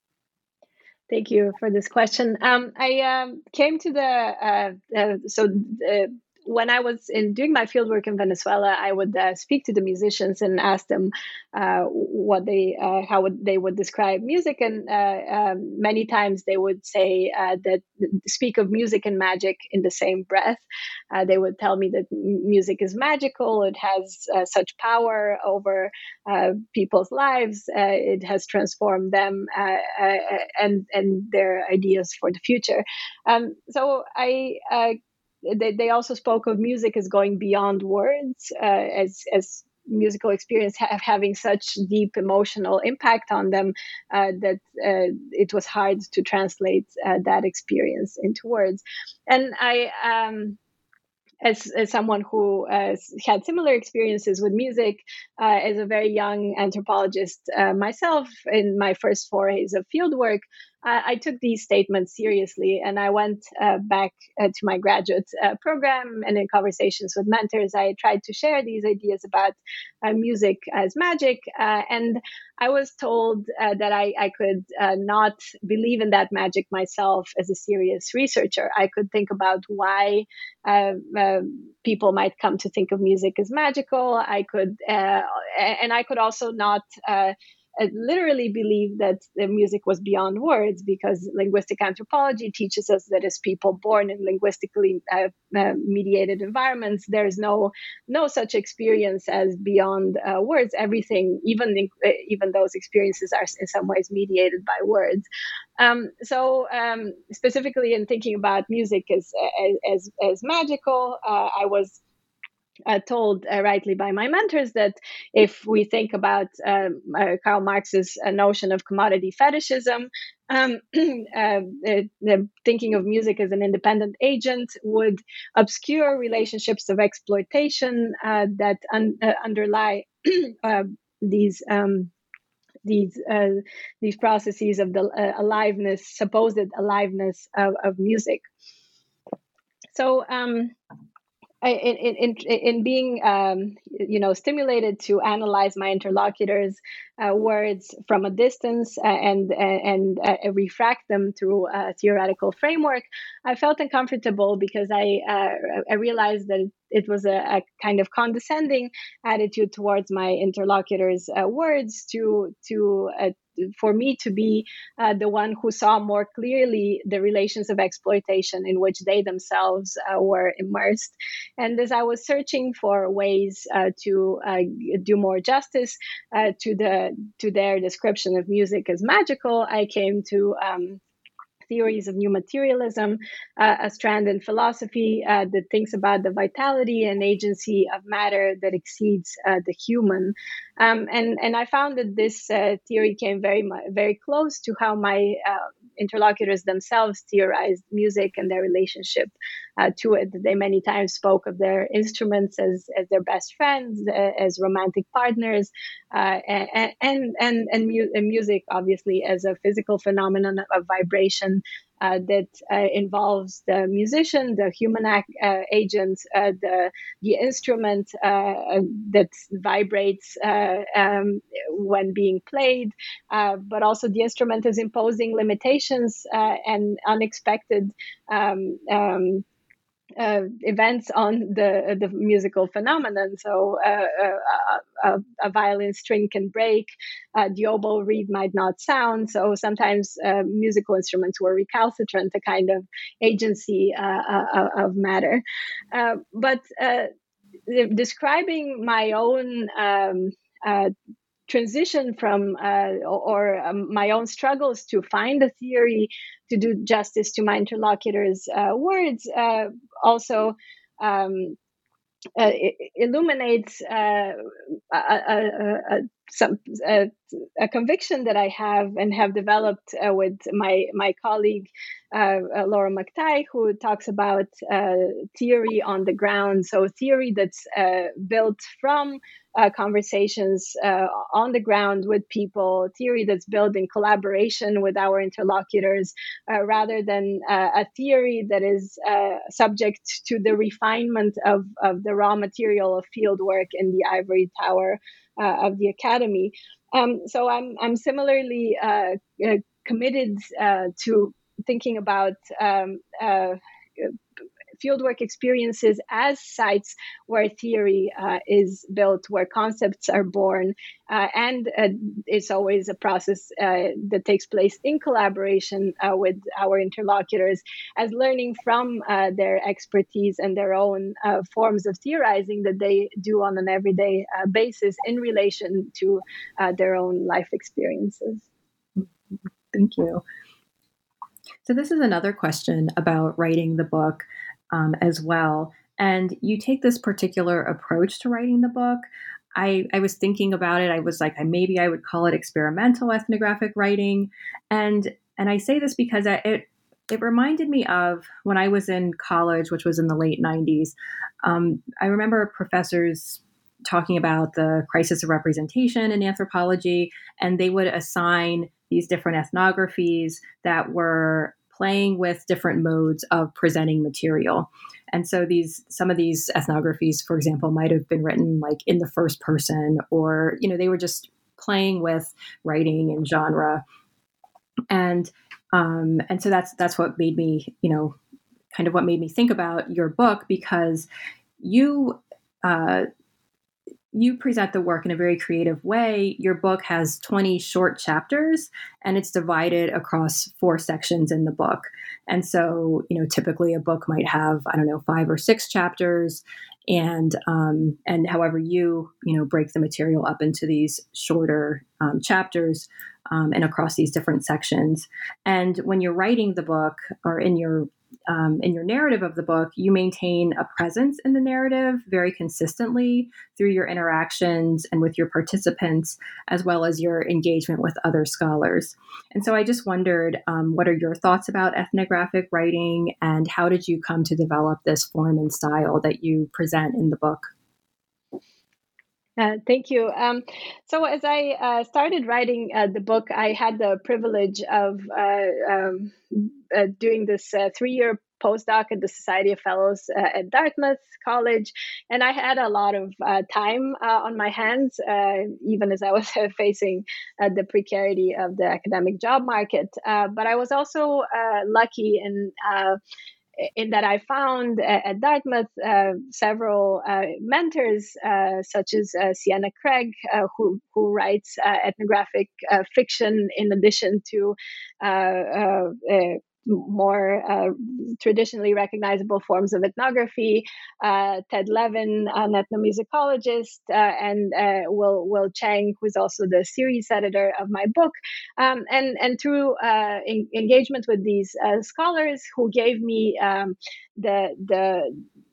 Speaker 3: Thank you for this question. Um, I um, came to the, uh, uh, so uh, when I was in doing my fieldwork in Venezuela, I would uh, speak to the musicians and ask them uh, what they, uh, how would they would describe music, and uh, um, many times they would say uh, that speak of music and magic in the same breath. Uh, they would tell me that music is magical; it has uh, such power over uh, people's lives. Uh, it has transformed them uh, uh, and and their ideas for the future. Um, so I. Uh, They, they also spoke of music as going beyond words, uh, as as musical experience ha- having such deep emotional impact on them uh, that uh, it was hard to translate uh, that experience into words. And I, um, as, as someone who uh, had similar experiences with music, uh, as a very young anthropologist uh, myself, in my first forays of fieldwork, uh, I took these statements seriously, and I went uh, back uh, to my graduate uh, program, and in conversations with mentors, I tried to share these ideas about uh, music as magic, uh, and I was told uh, that I, I could uh, not believe in that magic myself as a serious researcher. I could think about why uh, uh, people might come to think of music as magical. I could, uh, and I could also not uh, literally believe that the music was beyond words, because linguistic anthropology teaches us that as people born in linguistically uh, uh, mediated environments, there's no no such experience as beyond uh, words. Everything, even even those experiences, are in some ways mediated by words. Um, so um, specifically in thinking about music as as as magical, uh, I was Uh, told uh, rightly by my mentors that if we think about um, uh, Karl Marx's uh, notion of commodity fetishism, um, uh, uh, thinking of music as an independent agent would obscure relationships of exploitation uh, that un- uh, underlie uh, these. Um, these uh, these processes of the uh, aliveness, supposed aliveness of, of music. So um, in in in being um, you know stimulated to analyze my interlocutors' uh, words from a distance uh, and and uh, refract them through a theoretical framework, I felt uncomfortable because I uh, I realized that it was a, a kind of condescending attitude towards my interlocutors' uh, words to to uh, for me to be uh, the one who saw more clearly the relations of exploitation in which they themselves uh, were immersed. And as I was searching for ways uh, to uh, do more justice uh, to the to their description of music as magical, I came to um, theories of new materialism, uh, a strand in philosophy uh, that thinks about the vitality and agency of matter that exceeds uh, the human. Um, and, and I found that this uh, theory came very, very close to how my uh, interlocutors themselves theorized music and their relationship uh, to it. They many times spoke of their instruments as, as their best friends, uh, as romantic partners, uh, and, and, and, and, mu- and music, obviously, as a physical phenomenon of vibration uh, that uh, involves the musician, the human act, uh, agent, uh, the the instrument uh, that vibrates uh, um, when being played, uh, but also the instrument is imposing limitations uh, and unexpected um, um, uh, events on the the musical phenomenon. So uh, a, a, a violin string can break, uh, the oboe reed might not sound. So sometimes uh, musical instruments were recalcitrant, a kind of agency uh, uh, of matter. Uh, but uh, describing my own um, uh, transition from uh, or um, my own struggles to find a theory to do justice to my interlocutors' uh, words uh, also um, uh, illuminates uh, a, a, a, some, a, a conviction that I have and have developed uh, with my my colleague uh, uh, Laura McTighe, who talks about uh, theory on the ground. So theory that's uh, built from uh, conversations uh, on the ground with people, theory that's built in collaboration with our interlocutors, uh, rather than uh, a theory that is uh, subject to the refinement of, of the raw material of field work in the ivory tower uh, of the academy. Um, so I'm I'm similarly uh, uh, committed uh, to thinking about um, uh, fieldwork experiences as sites where theory uh, is built, where concepts are born, uh, and uh, it's always a process uh, that takes place in collaboration uh, with our interlocutors, as learning from uh, their expertise and their own uh, forms of theorizing that they do on an everyday uh, basis in relation to uh, their own life experiences.
Speaker 2: Thank you. So this is another question about writing the book um, as well. And you take this particular approach to writing the book. I, I was thinking about it. I was like, maybe I would call it experimental ethnographic writing. And and I say this because it it reminded me of when I was in college, which was in the late nineties. Um, I remember professors talking about the crisis of representation in anthropology, and they would assign these different ethnographies that were playing with different modes of presenting material. And so these, some of these ethnographies, for example, might have been written like in the first person, or, you know, they were just playing with writing and genre. And, um, and so that's, that's what made me, you know, kind of what made me think about your book, because you, uh, you present the work in a very creative way. Your book has twenty short chapters, and it's divided across four sections in the book. And so, you know, typically a book might have, I don't know, five or six chapters, and um, and however you, you know, break the material up into these shorter um, chapters um, and across these different sections. And when you're writing the book, or in your Um, in your narrative of the book, you maintain a presence in the narrative very consistently through your interactions and with your participants, as well as your engagement with other scholars. And so I just wondered, um, what are your thoughts about ethnographic writing, and how did you come to develop this form and style that you present in the book?
Speaker 3: Uh, thank you. Um, so as I uh, started writing uh, the book, I had the privilege of uh, um, uh, doing this uh, three-year postdoc at the Society of Fellows uh, at Dartmouth College, and I had a lot of uh, time uh, on my hands, uh, even as I was facing uh, the precarity of the academic job market. Uh, but I was also uh, lucky in uh, in that I found uh, at Dartmouth uh, several uh, mentors, uh, such as uh, Sienna Craig, uh, who who writes uh, ethnographic uh, fiction in addition to uh, uh, uh, more uh, traditionally recognizable forms of ethnography, uh, Ted Levin, an ethnomusicologist, uh, and uh, Will Will Chang, who's also the series editor of my book, um, and and through uh, in, engagement with these uh, scholars who gave me um, the the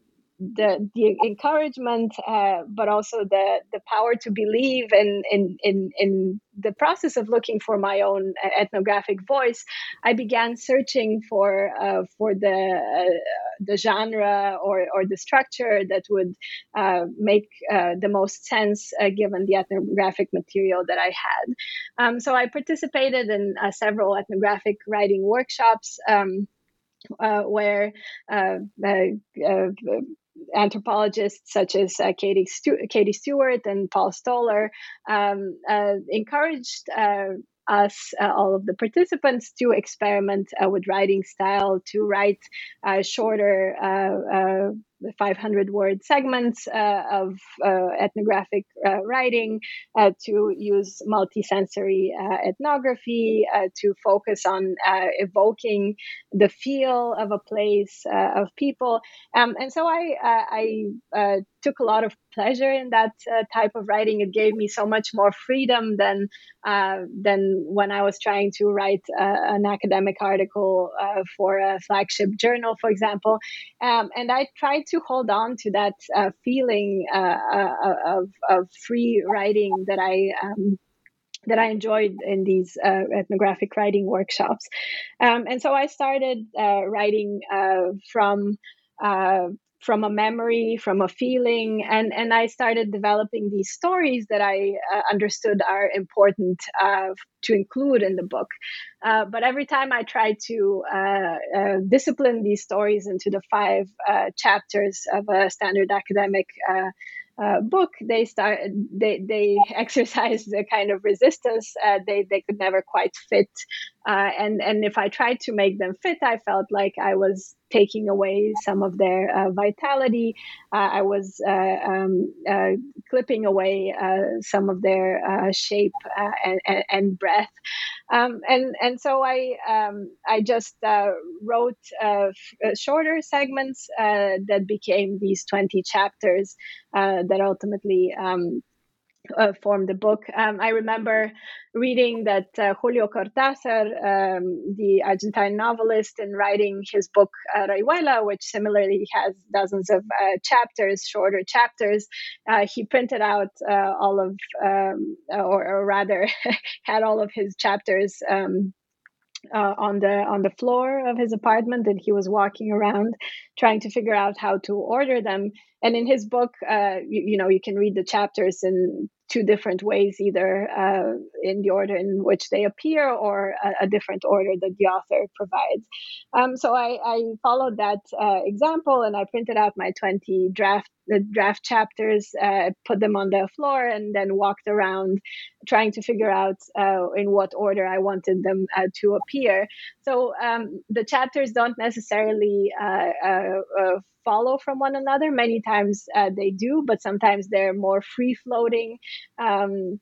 Speaker 3: the the encouragement, uh, but also the the power to believe in, in in in the process of looking for my own ethnographic voice, I began searching for uh, for the uh, the genre or or the structure that would uh, make uh, the most sense uh, given the ethnographic material that I had. Um, so I participated in uh, several ethnographic writing workshops. Um, Uh, where uh, uh, uh, anthropologists such as uh, Katie, Stu- Katie Stewart and Paul Stoller um, uh, encouraged uh, us, uh, all of the participants, to experiment uh, with writing style, to write uh, shorter uh, uh, five hundred word segments uh, of uh, ethnographic uh, writing, uh, to use multisensory uh, ethnography, uh, to focus on uh, evoking the feel of a place, uh, of people. Um, and so I, uh, I uh, took a lot of pleasure in that uh, type of writing. It gave me so much more freedom than uh, than when I was trying to write uh, an academic article uh, for a flagship journal, for example. Um, and I tried to hold on to that uh, feeling uh, uh, of, of free writing that I um, that I enjoyed in these uh, ethnographic writing workshops. Um, and so I started uh, writing uh, from uh, from a memory, from a feeling, and, and I started developing these stories that I uh, understood are important uh, to include in the book. Uh, but every time I tried to uh, uh, discipline these stories into the five uh, chapters of a standard academic uh, Uh, book, they start they they exercised a kind of resistance. Uh, they they could never quite fit, uh, and and if I tried to make them fit, I felt like I was taking away some of their uh, vitality. Uh, I was uh, um, uh, clipping away uh, some of their uh, shape uh, and, and, and breadth. Um, and and so I um, I just uh, wrote uh, f- shorter segments uh, that became these twenty chapters uh, that ultimately um, uh, formed the book. Um, I remember reading that uh, Julio Cortázar, um, the Argentine novelist, in writing his book uh, Rayuela, which similarly has dozens of uh, chapters, shorter chapters, uh, he printed out uh, all of, um, or, or rather, had all of his chapters Um, Uh, on the on the floor of his apartment, and he was walking around trying to figure out how to order them. And in his book, uh, you, you know, you can read the chapters in two different ways, either uh, in the order in which they appear or a, a different order that the author provides. Um, so I, I followed that uh, example, and I printed out my twenty draft the draft chapters, uh, put them on the floor, and then walked around trying to figure out uh, in what order I wanted them uh, to appear. So um, the chapters don't necessarily uh, uh, uh, follow from one another. Many times uh, they do, but sometimes they're more free-floating um,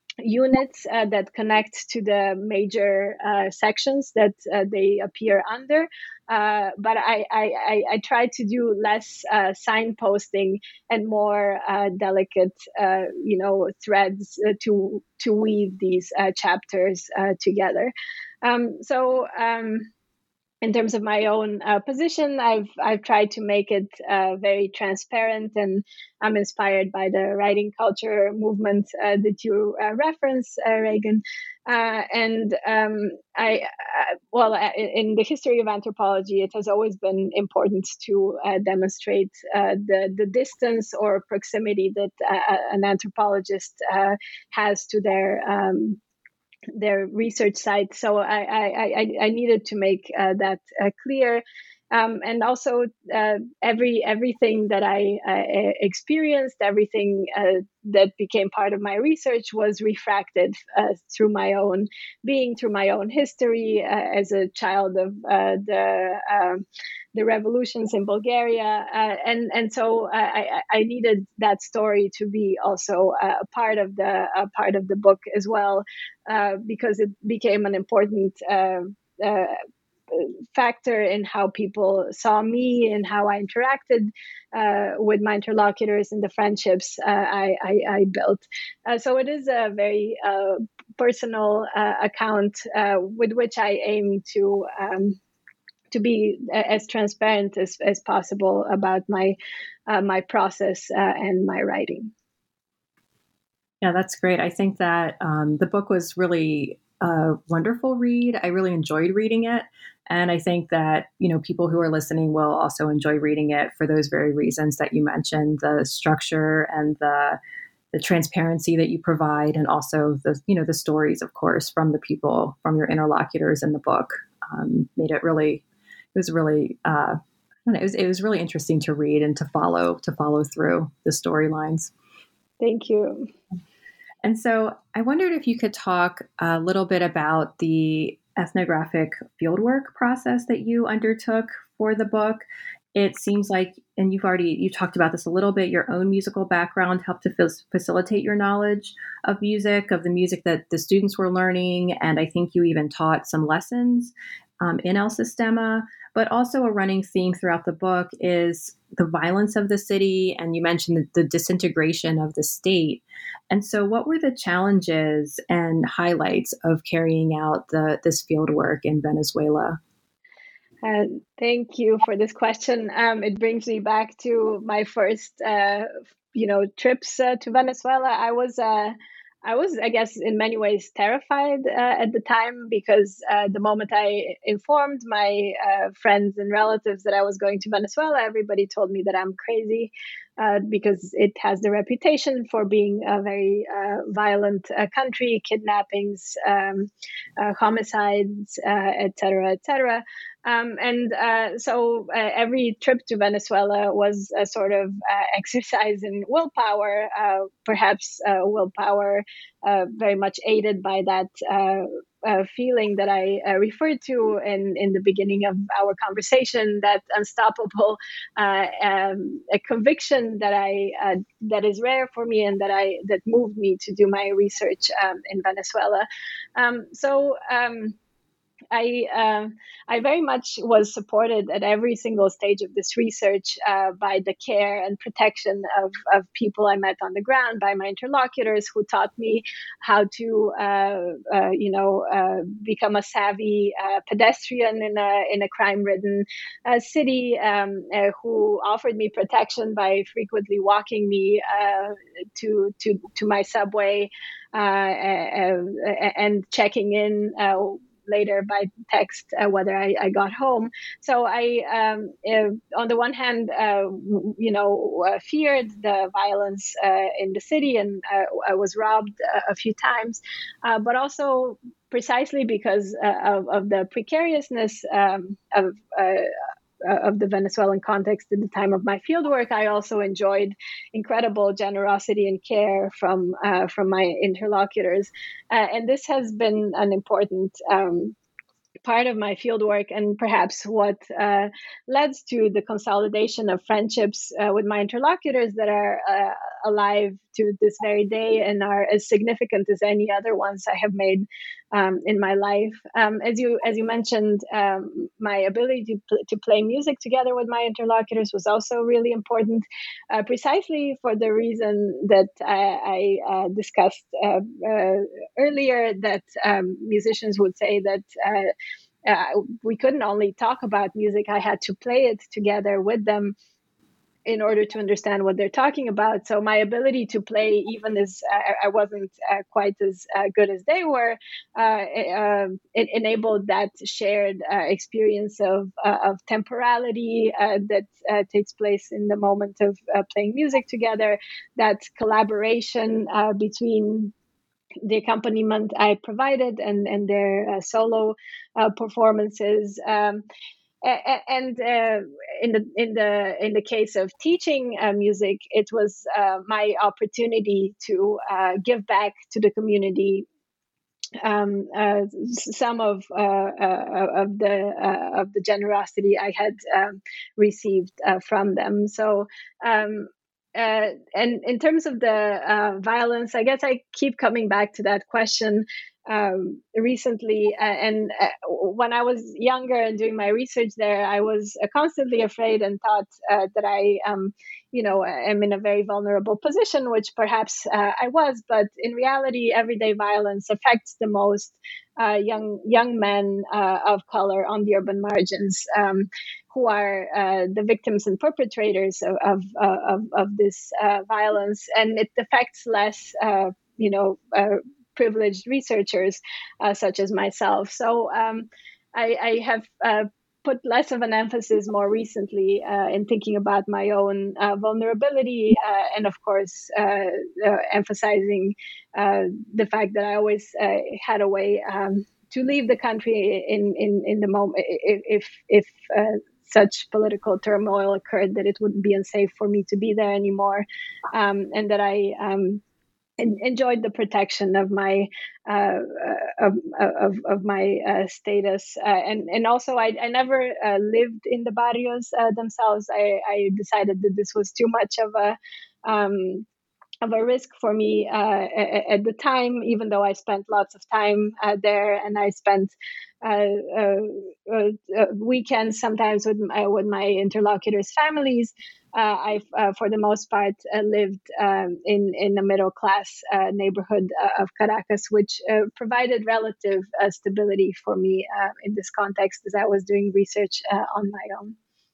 Speaker 3: units uh, that connect to the major uh, sections that uh, they appear under. Uh, but I, I, I, I try to do less uh, signposting and more uh, delicate, uh, you know, threads uh, to to weave these uh, chapters uh, together. Um, so. Um, In terms of my own uh, position, I've I've tried to make it uh, very transparent, and I'm inspired by the writing culture movement uh, that you uh, reference, uh, Reagan. Uh, and um, I, uh, well, in the history of anthropology, it has always been important to uh, demonstrate uh, the the distance or proximity that uh, an anthropologist uh, has to their um, their research site. So I, I, I, I needed to make uh, that uh, clear. Um, and also uh, every everything that I uh, experienced, everything uh, that became part of my research was refracted uh, through my own being, through my own history uh, as a child of uh, the um, the revolutions in Bulgaria, uh, and and so I, I needed that story to be also a part of the a part of the book as well, uh, because it became an important Uh, uh, factor in how people saw me and how I interacted uh, with my interlocutors and the friendships uh, I, I, I built. Uh, so it is a very uh, personal uh, account uh, with which I aim to um, to be as transparent as, as possible about my uh, my process uh, and my writing.
Speaker 2: Yeah, that's great. I think that um, the book was really a wonderful read. I really enjoyed reading it. And I think that, you know, people who are listening will also enjoy reading it for those very reasons that you mentioned, the structure and the the transparency that you provide, and also the, you know, the stories, of course, from the people, from your interlocutors in the book, um, made it really, it was really, uh, I don't know, it was, it was really interesting to read and to follow, to follow through the storylines.
Speaker 3: Thank you.
Speaker 2: And so I wondered if you could talk a little bit about the ethnographic fieldwork process that you undertook for the book. It seems like, and you've already, you talked about this a little bit, your own musical background helped to f- facilitate your knowledge of music, of the music that the students were learning. And I think you even taught some lessons um, in El Sistema. But also a running theme throughout the book is the violence of the city. And you mentioned the, the disintegration of the state. And so what were the challenges and highlights of carrying out the, this field work in Venezuela?
Speaker 3: Uh, thank you for this question. Um, it brings me back to my first, uh, you know, trips uh, to Venezuela. I was, uh, I was, I guess, in many ways terrified uh, at the time, because uh, the moment I informed my uh, friends and relatives that I was going to Venezuela, everybody told me that I'm crazy, uh, because it has the reputation for being a very uh, violent uh, country, kidnappings, um, uh, homicides, uh, et cetera, et cetera. Um, and uh, so uh, every trip to Venezuela was a sort of uh, exercise in willpower, uh, perhaps uh, willpower uh, very much aided by that uh, uh, feeling that I uh, referred to in, in the beginning of our conversation, that unstoppable uh, um, a conviction that I uh, that is rare for me, and that I that moved me to do my research um, in Venezuela. Um, so. Um, I uh, I very much was supported at every single stage of this research uh, by the care and protection of, of people I met on the ground, by my interlocutors who taught me how to uh, uh, you know uh, become a savvy uh, pedestrian in a in a crime-ridden uh, city, um, uh, who offered me protection by frequently walking me uh, to to to my subway uh, uh, and checking in Uh, later by text uh, whether I, I got home. So I, um, uh, on the one hand, uh, you know, uh, feared the violence uh, in the city, and uh, I was robbed a, a few times, uh, but also precisely because uh, of, of the precariousness um, of uh, of the Venezuelan context at the time of my fieldwork, I also enjoyed incredible generosity and care from uh, from my interlocutors, uh, and this has been an important um, part of my fieldwork, and perhaps what uh, led to the consolidation of friendships uh, with my interlocutors that are uh, alive to this very day and are as significant as any other ones I have made um, in my life. Um, as you as you mentioned, um, my ability to, pl- to play music together with my interlocutors was also really important, uh, precisely for the reason that I, I uh, discussed uh, uh, earlier, that um, musicians would say that uh, uh, we couldn't only talk about music, I had to play it together with them in order to understand what they're talking about. So my ability to play, even as uh, I wasn't uh, quite as uh, good as they were, uh, uh, it enabled that shared uh, experience of uh, of temporality uh, that uh, takes place in the moment of uh, playing music together, that collaboration uh, between the accompaniment I provided and, and their uh, solo uh, performances. Um, and uh, in the in the in the case of teaching uh, music, it was uh, my opportunity to uh, give back to the community um, uh, some of uh, uh, of the uh, of the generosity I had um, received uh, from them. So. Um, uh, and in terms of the uh, violence, I guess I keep coming back to that question. Um, recently, uh, and uh, when I was younger and doing my research there, I was uh, constantly afraid and thought uh, that I, um, you know, am in a very vulnerable position, which perhaps uh, I was. But in reality, everyday violence affects the most uh, young young men uh, of color on the urban margins, um, who are uh, the victims and perpetrators of of, uh, of, of this uh, violence, and it affects less, uh, you know. Uh, privileged researchers uh, such as myself. So um, I, I have uh, put less of an emphasis more recently uh, in thinking about my own uh, vulnerability uh, and of course uh, uh, emphasizing uh, the fact that I always uh, had a way um, to leave the country in, in, in the moment if, if uh, such political turmoil occurred, that it wouldn't be unsafe for me to be there anymore, um, and that I um, enjoyed the protection of my uh, of, of, of my uh, status, uh, and and also I, I never uh, lived in the barrios uh, themselves. I, I decided that this was too much of a um, of a risk for me uh, at the time, even though I spent lots of time uh, there, and I spent uh, uh, uh, weekends sometimes with my, with my interlocutors' families. Uh, I, uh, for the most part, uh, lived um, in in a middle class uh, neighborhood uh, of Caracas, which uh, provided relative uh, stability for me uh, in this context as I was doing research uh, on my own.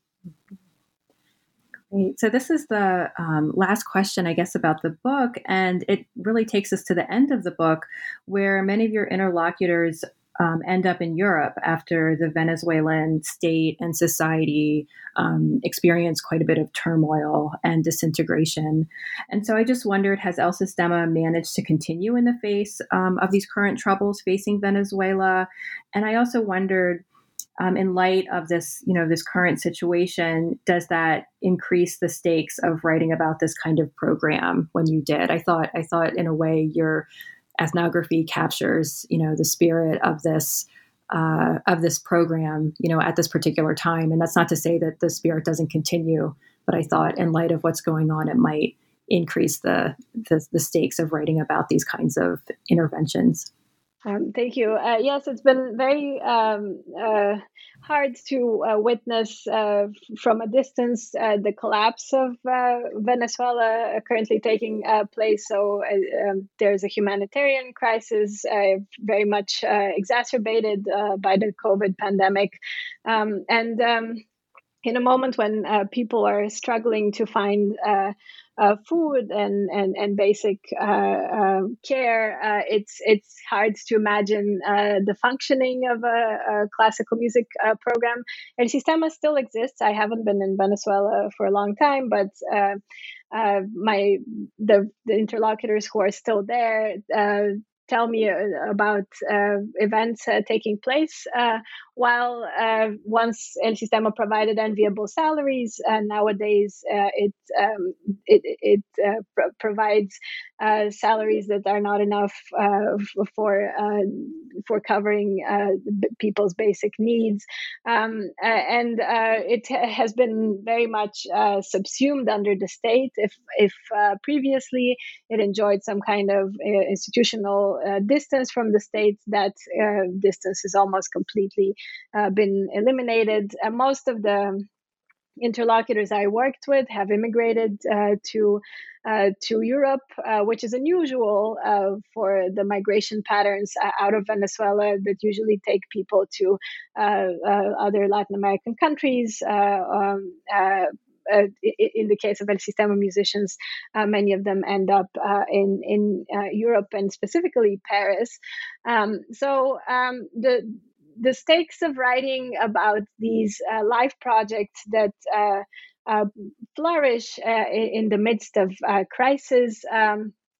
Speaker 2: Great. So this is the um, last question, I guess, about the book, and it really takes us to the end of the book, where many of your interlocutors Um, end up in Europe after the Venezuelan state and society um, experience quite a bit of turmoil and disintegration. And so I just wondered, has El Sistema managed to continue in the face um, of these current troubles facing Venezuela? And I also wondered, um, in light of this, you know, this current situation, does that increase the stakes of writing about this kind of program when you did? I thought, I thought in a way your ethnography captures, you know, the spirit of this uh, of this program, you know, at this particular time. And that's not to say that the spirit doesn't continue, but I thought in light of what's going on, it might increase the the, the stakes of writing about these kinds of interventions.
Speaker 3: Um, thank you. Uh, yes, it's been very um, uh, hard to uh, witness uh, from a distance uh, the collapse of uh, Venezuela currently taking uh, place. So uh, um, there's a humanitarian crisis uh, very much uh, exacerbated uh, by the COVID pandemic. Um, and um, in a moment when uh, people are struggling to find uh, uh, food and and and basic uh, uh, care, uh, it's it's hard to imagine uh, the functioning of a, a classical music uh, program. El Sistema still exists. I haven't been in Venezuela for a long time, but uh, uh, my the the interlocutors who are still there Uh, tell me uh, about uh, events uh, taking place. Uh, while uh, once El Sistema provided enviable salaries, uh, nowadays uh, it, um, it it uh, pr- provides uh, salaries that are not enough uh, f- for uh, for covering uh, b- people's basic needs, um, uh, and uh, it has been very much uh, subsumed under the state. If if uh, previously it enjoyed some kind of uh, institutional uh, distance from the state, that uh, distance has almost completely uh, been eliminated. Uh, most of the interlocutors I worked with have immigrated uh, to uh, to Europe, uh, which is unusual uh, for the migration patterns uh, out of Venezuela that usually take people to uh, uh, other Latin American countries. Uh, um, uh, Uh, in the case of El Sistema musicians, uh, many of them end up uh, in in uh, Europe and specifically Paris. Um, so um, the the stakes of writing about these uh, life projects that uh, uh, flourish uh, in the midst of uh, crisis um,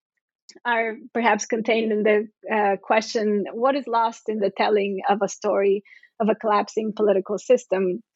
Speaker 3: are perhaps contained in the uh, question: what is lost in the telling of a story of a collapsing political system?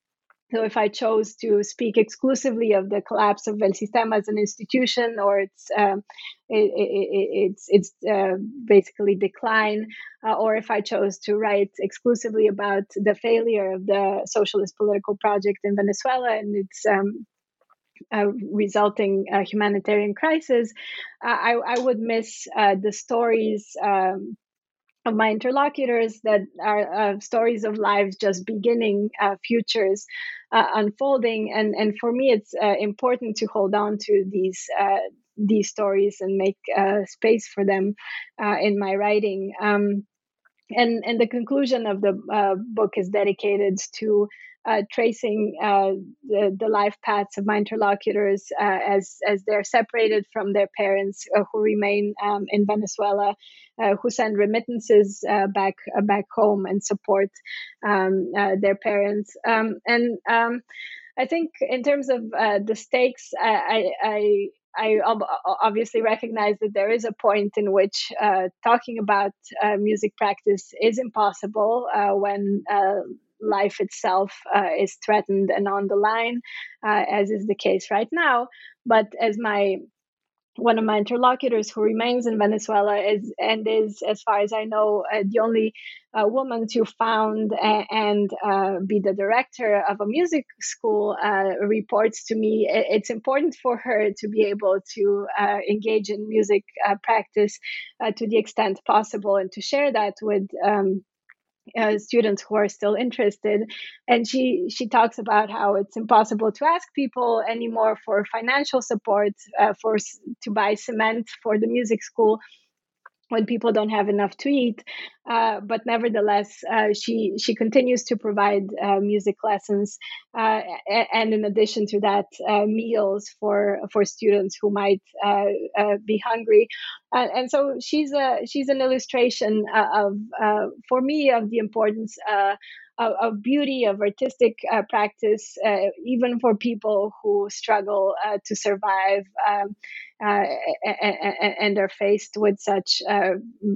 Speaker 3: So if I chose to speak exclusively of the collapse of El Sistema as an institution, or its um, it, it, its its uh, basically decline, uh, or if I chose to write exclusively about the failure of the socialist political project in Venezuela and its um, uh, resulting uh, humanitarian crisis, uh, I, I would miss uh, the stories Um, of my interlocutors that are uh, stories of lives just beginning, uh, futures uh, unfolding, and and for me, it's uh, important to hold on to these uh, these stories and make uh, space for them uh, in my writing. Um, and and the conclusion of the uh, book is dedicated to uh, tracing uh, the, the life paths of my interlocutors uh, as as they're separated from their parents uh, who remain um, in Venezuela, uh, who send remittances uh, back uh, back home and support um, uh, their parents. Um, and um, I think in terms of uh, the stakes, I, I, I I obviously recognize that there is a point in which uh, talking about uh, music practice is impossible uh, when uh, life itself uh, is threatened and on the line, uh, as is the case right now. But as my one of my interlocutors who remains in Venezuela is and is, as far as I know, uh, the only uh, woman to found a, and uh, be the director of a music school, uh, reports to me it's important for her to be able to uh, engage in music uh, practice uh, to the extent possible and to share that with um, Uh, students who are still interested. And she she talks about how it's impossible to ask people anymore for financial support uh, for to buy cement for the music school when people don't have enough to eat. Uh, but nevertheless, uh, she she continues to provide uh, music lessons, uh, and in addition to that, uh, meals for for students who might uh, uh, be hungry. Uh, and so she's a she's an illustration of, uh, for me, of the importance Uh, of, of beauty, of artistic uh, practice, uh, even for people who struggle uh, to survive um, uh, and, and are faced with such uh,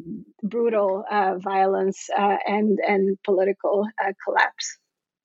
Speaker 3: brutal uh, violence uh, and, and political uh, collapse.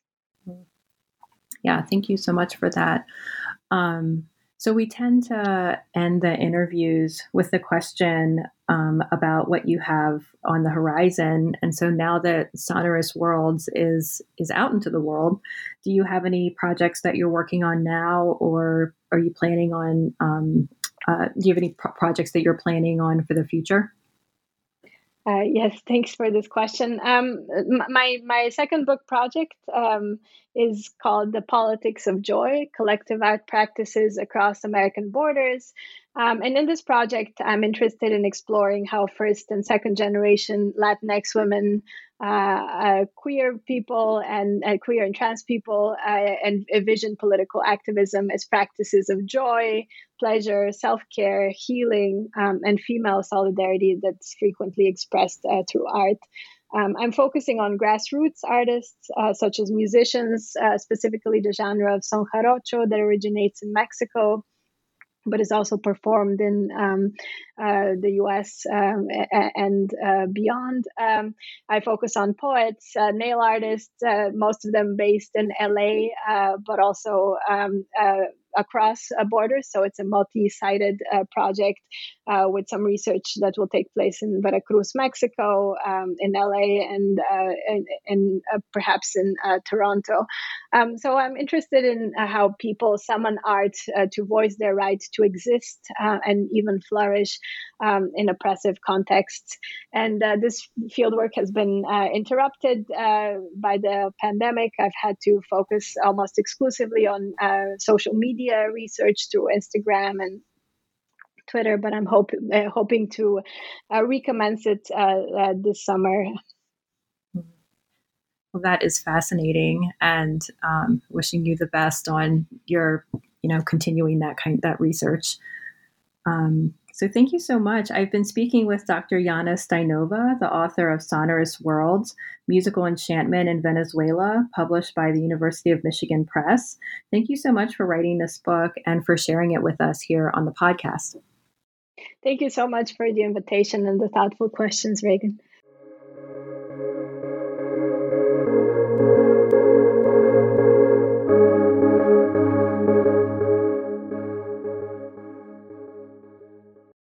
Speaker 2: Yeah, thank you so much for that. Um, so we tend to end the interviews with the question um, about what you have on the horizon. And so now that Sonorous Worlds is is out into the world, do you have any projects that you're working on now, or are you planning on? Um, uh, do you have any pro- projects that you're planning on for the future?
Speaker 3: Uh, yes, thanks for this question. Um, my my second book project um, is called The Politics of Joy: Collective Art Practices Across American Borders. Um, and in this project, I'm interested in exploring how first and second generation Latinx women, uh, uh, queer people, and uh, queer and trans people uh, and envision political activism as practices of joy, pleasure, self-care, healing, um, and female solidarity that's frequently expressed uh, through art. Um, I'm focusing on grassroots artists, uh, such as musicians, uh, specifically the genre of son jarocho that originates in Mexico, but is also performed in um, uh, the U S um, and uh, beyond. Um, I focus on poets, uh, nail artists, uh, most of them based in L A, uh, but also um, uh, across uh, borders. So it's a multi-sided uh, project uh, with some research that will take place in Veracruz, Mexico, um, in L A, and uh, and, and uh, perhaps in uh, Toronto. Um, so I'm interested in uh, how people summon art uh, to voice their right to exist uh, and even flourish um, in oppressive contexts. And uh, this fieldwork has been uh, interrupted uh, by the pandemic. I've had to focus almost exclusively on uh, social media research through Instagram and Twitter, but I'm hope, uh, hoping to uh, recommence it uh, uh, this summer.
Speaker 2: Well, that is fascinating, and um, wishing you the best on your, you know, continuing that kind that research. Um, so thank you so much. I've been speaking with Doctor Yana Stainova, the author of Sonorous Worlds: Musical Enchantment in Venezuela, published by the University of Michigan Press. Thank you so much for writing this book and for sharing it with us here on the podcast.
Speaker 3: Thank you so much for the invitation and the thoughtful questions, Reagan.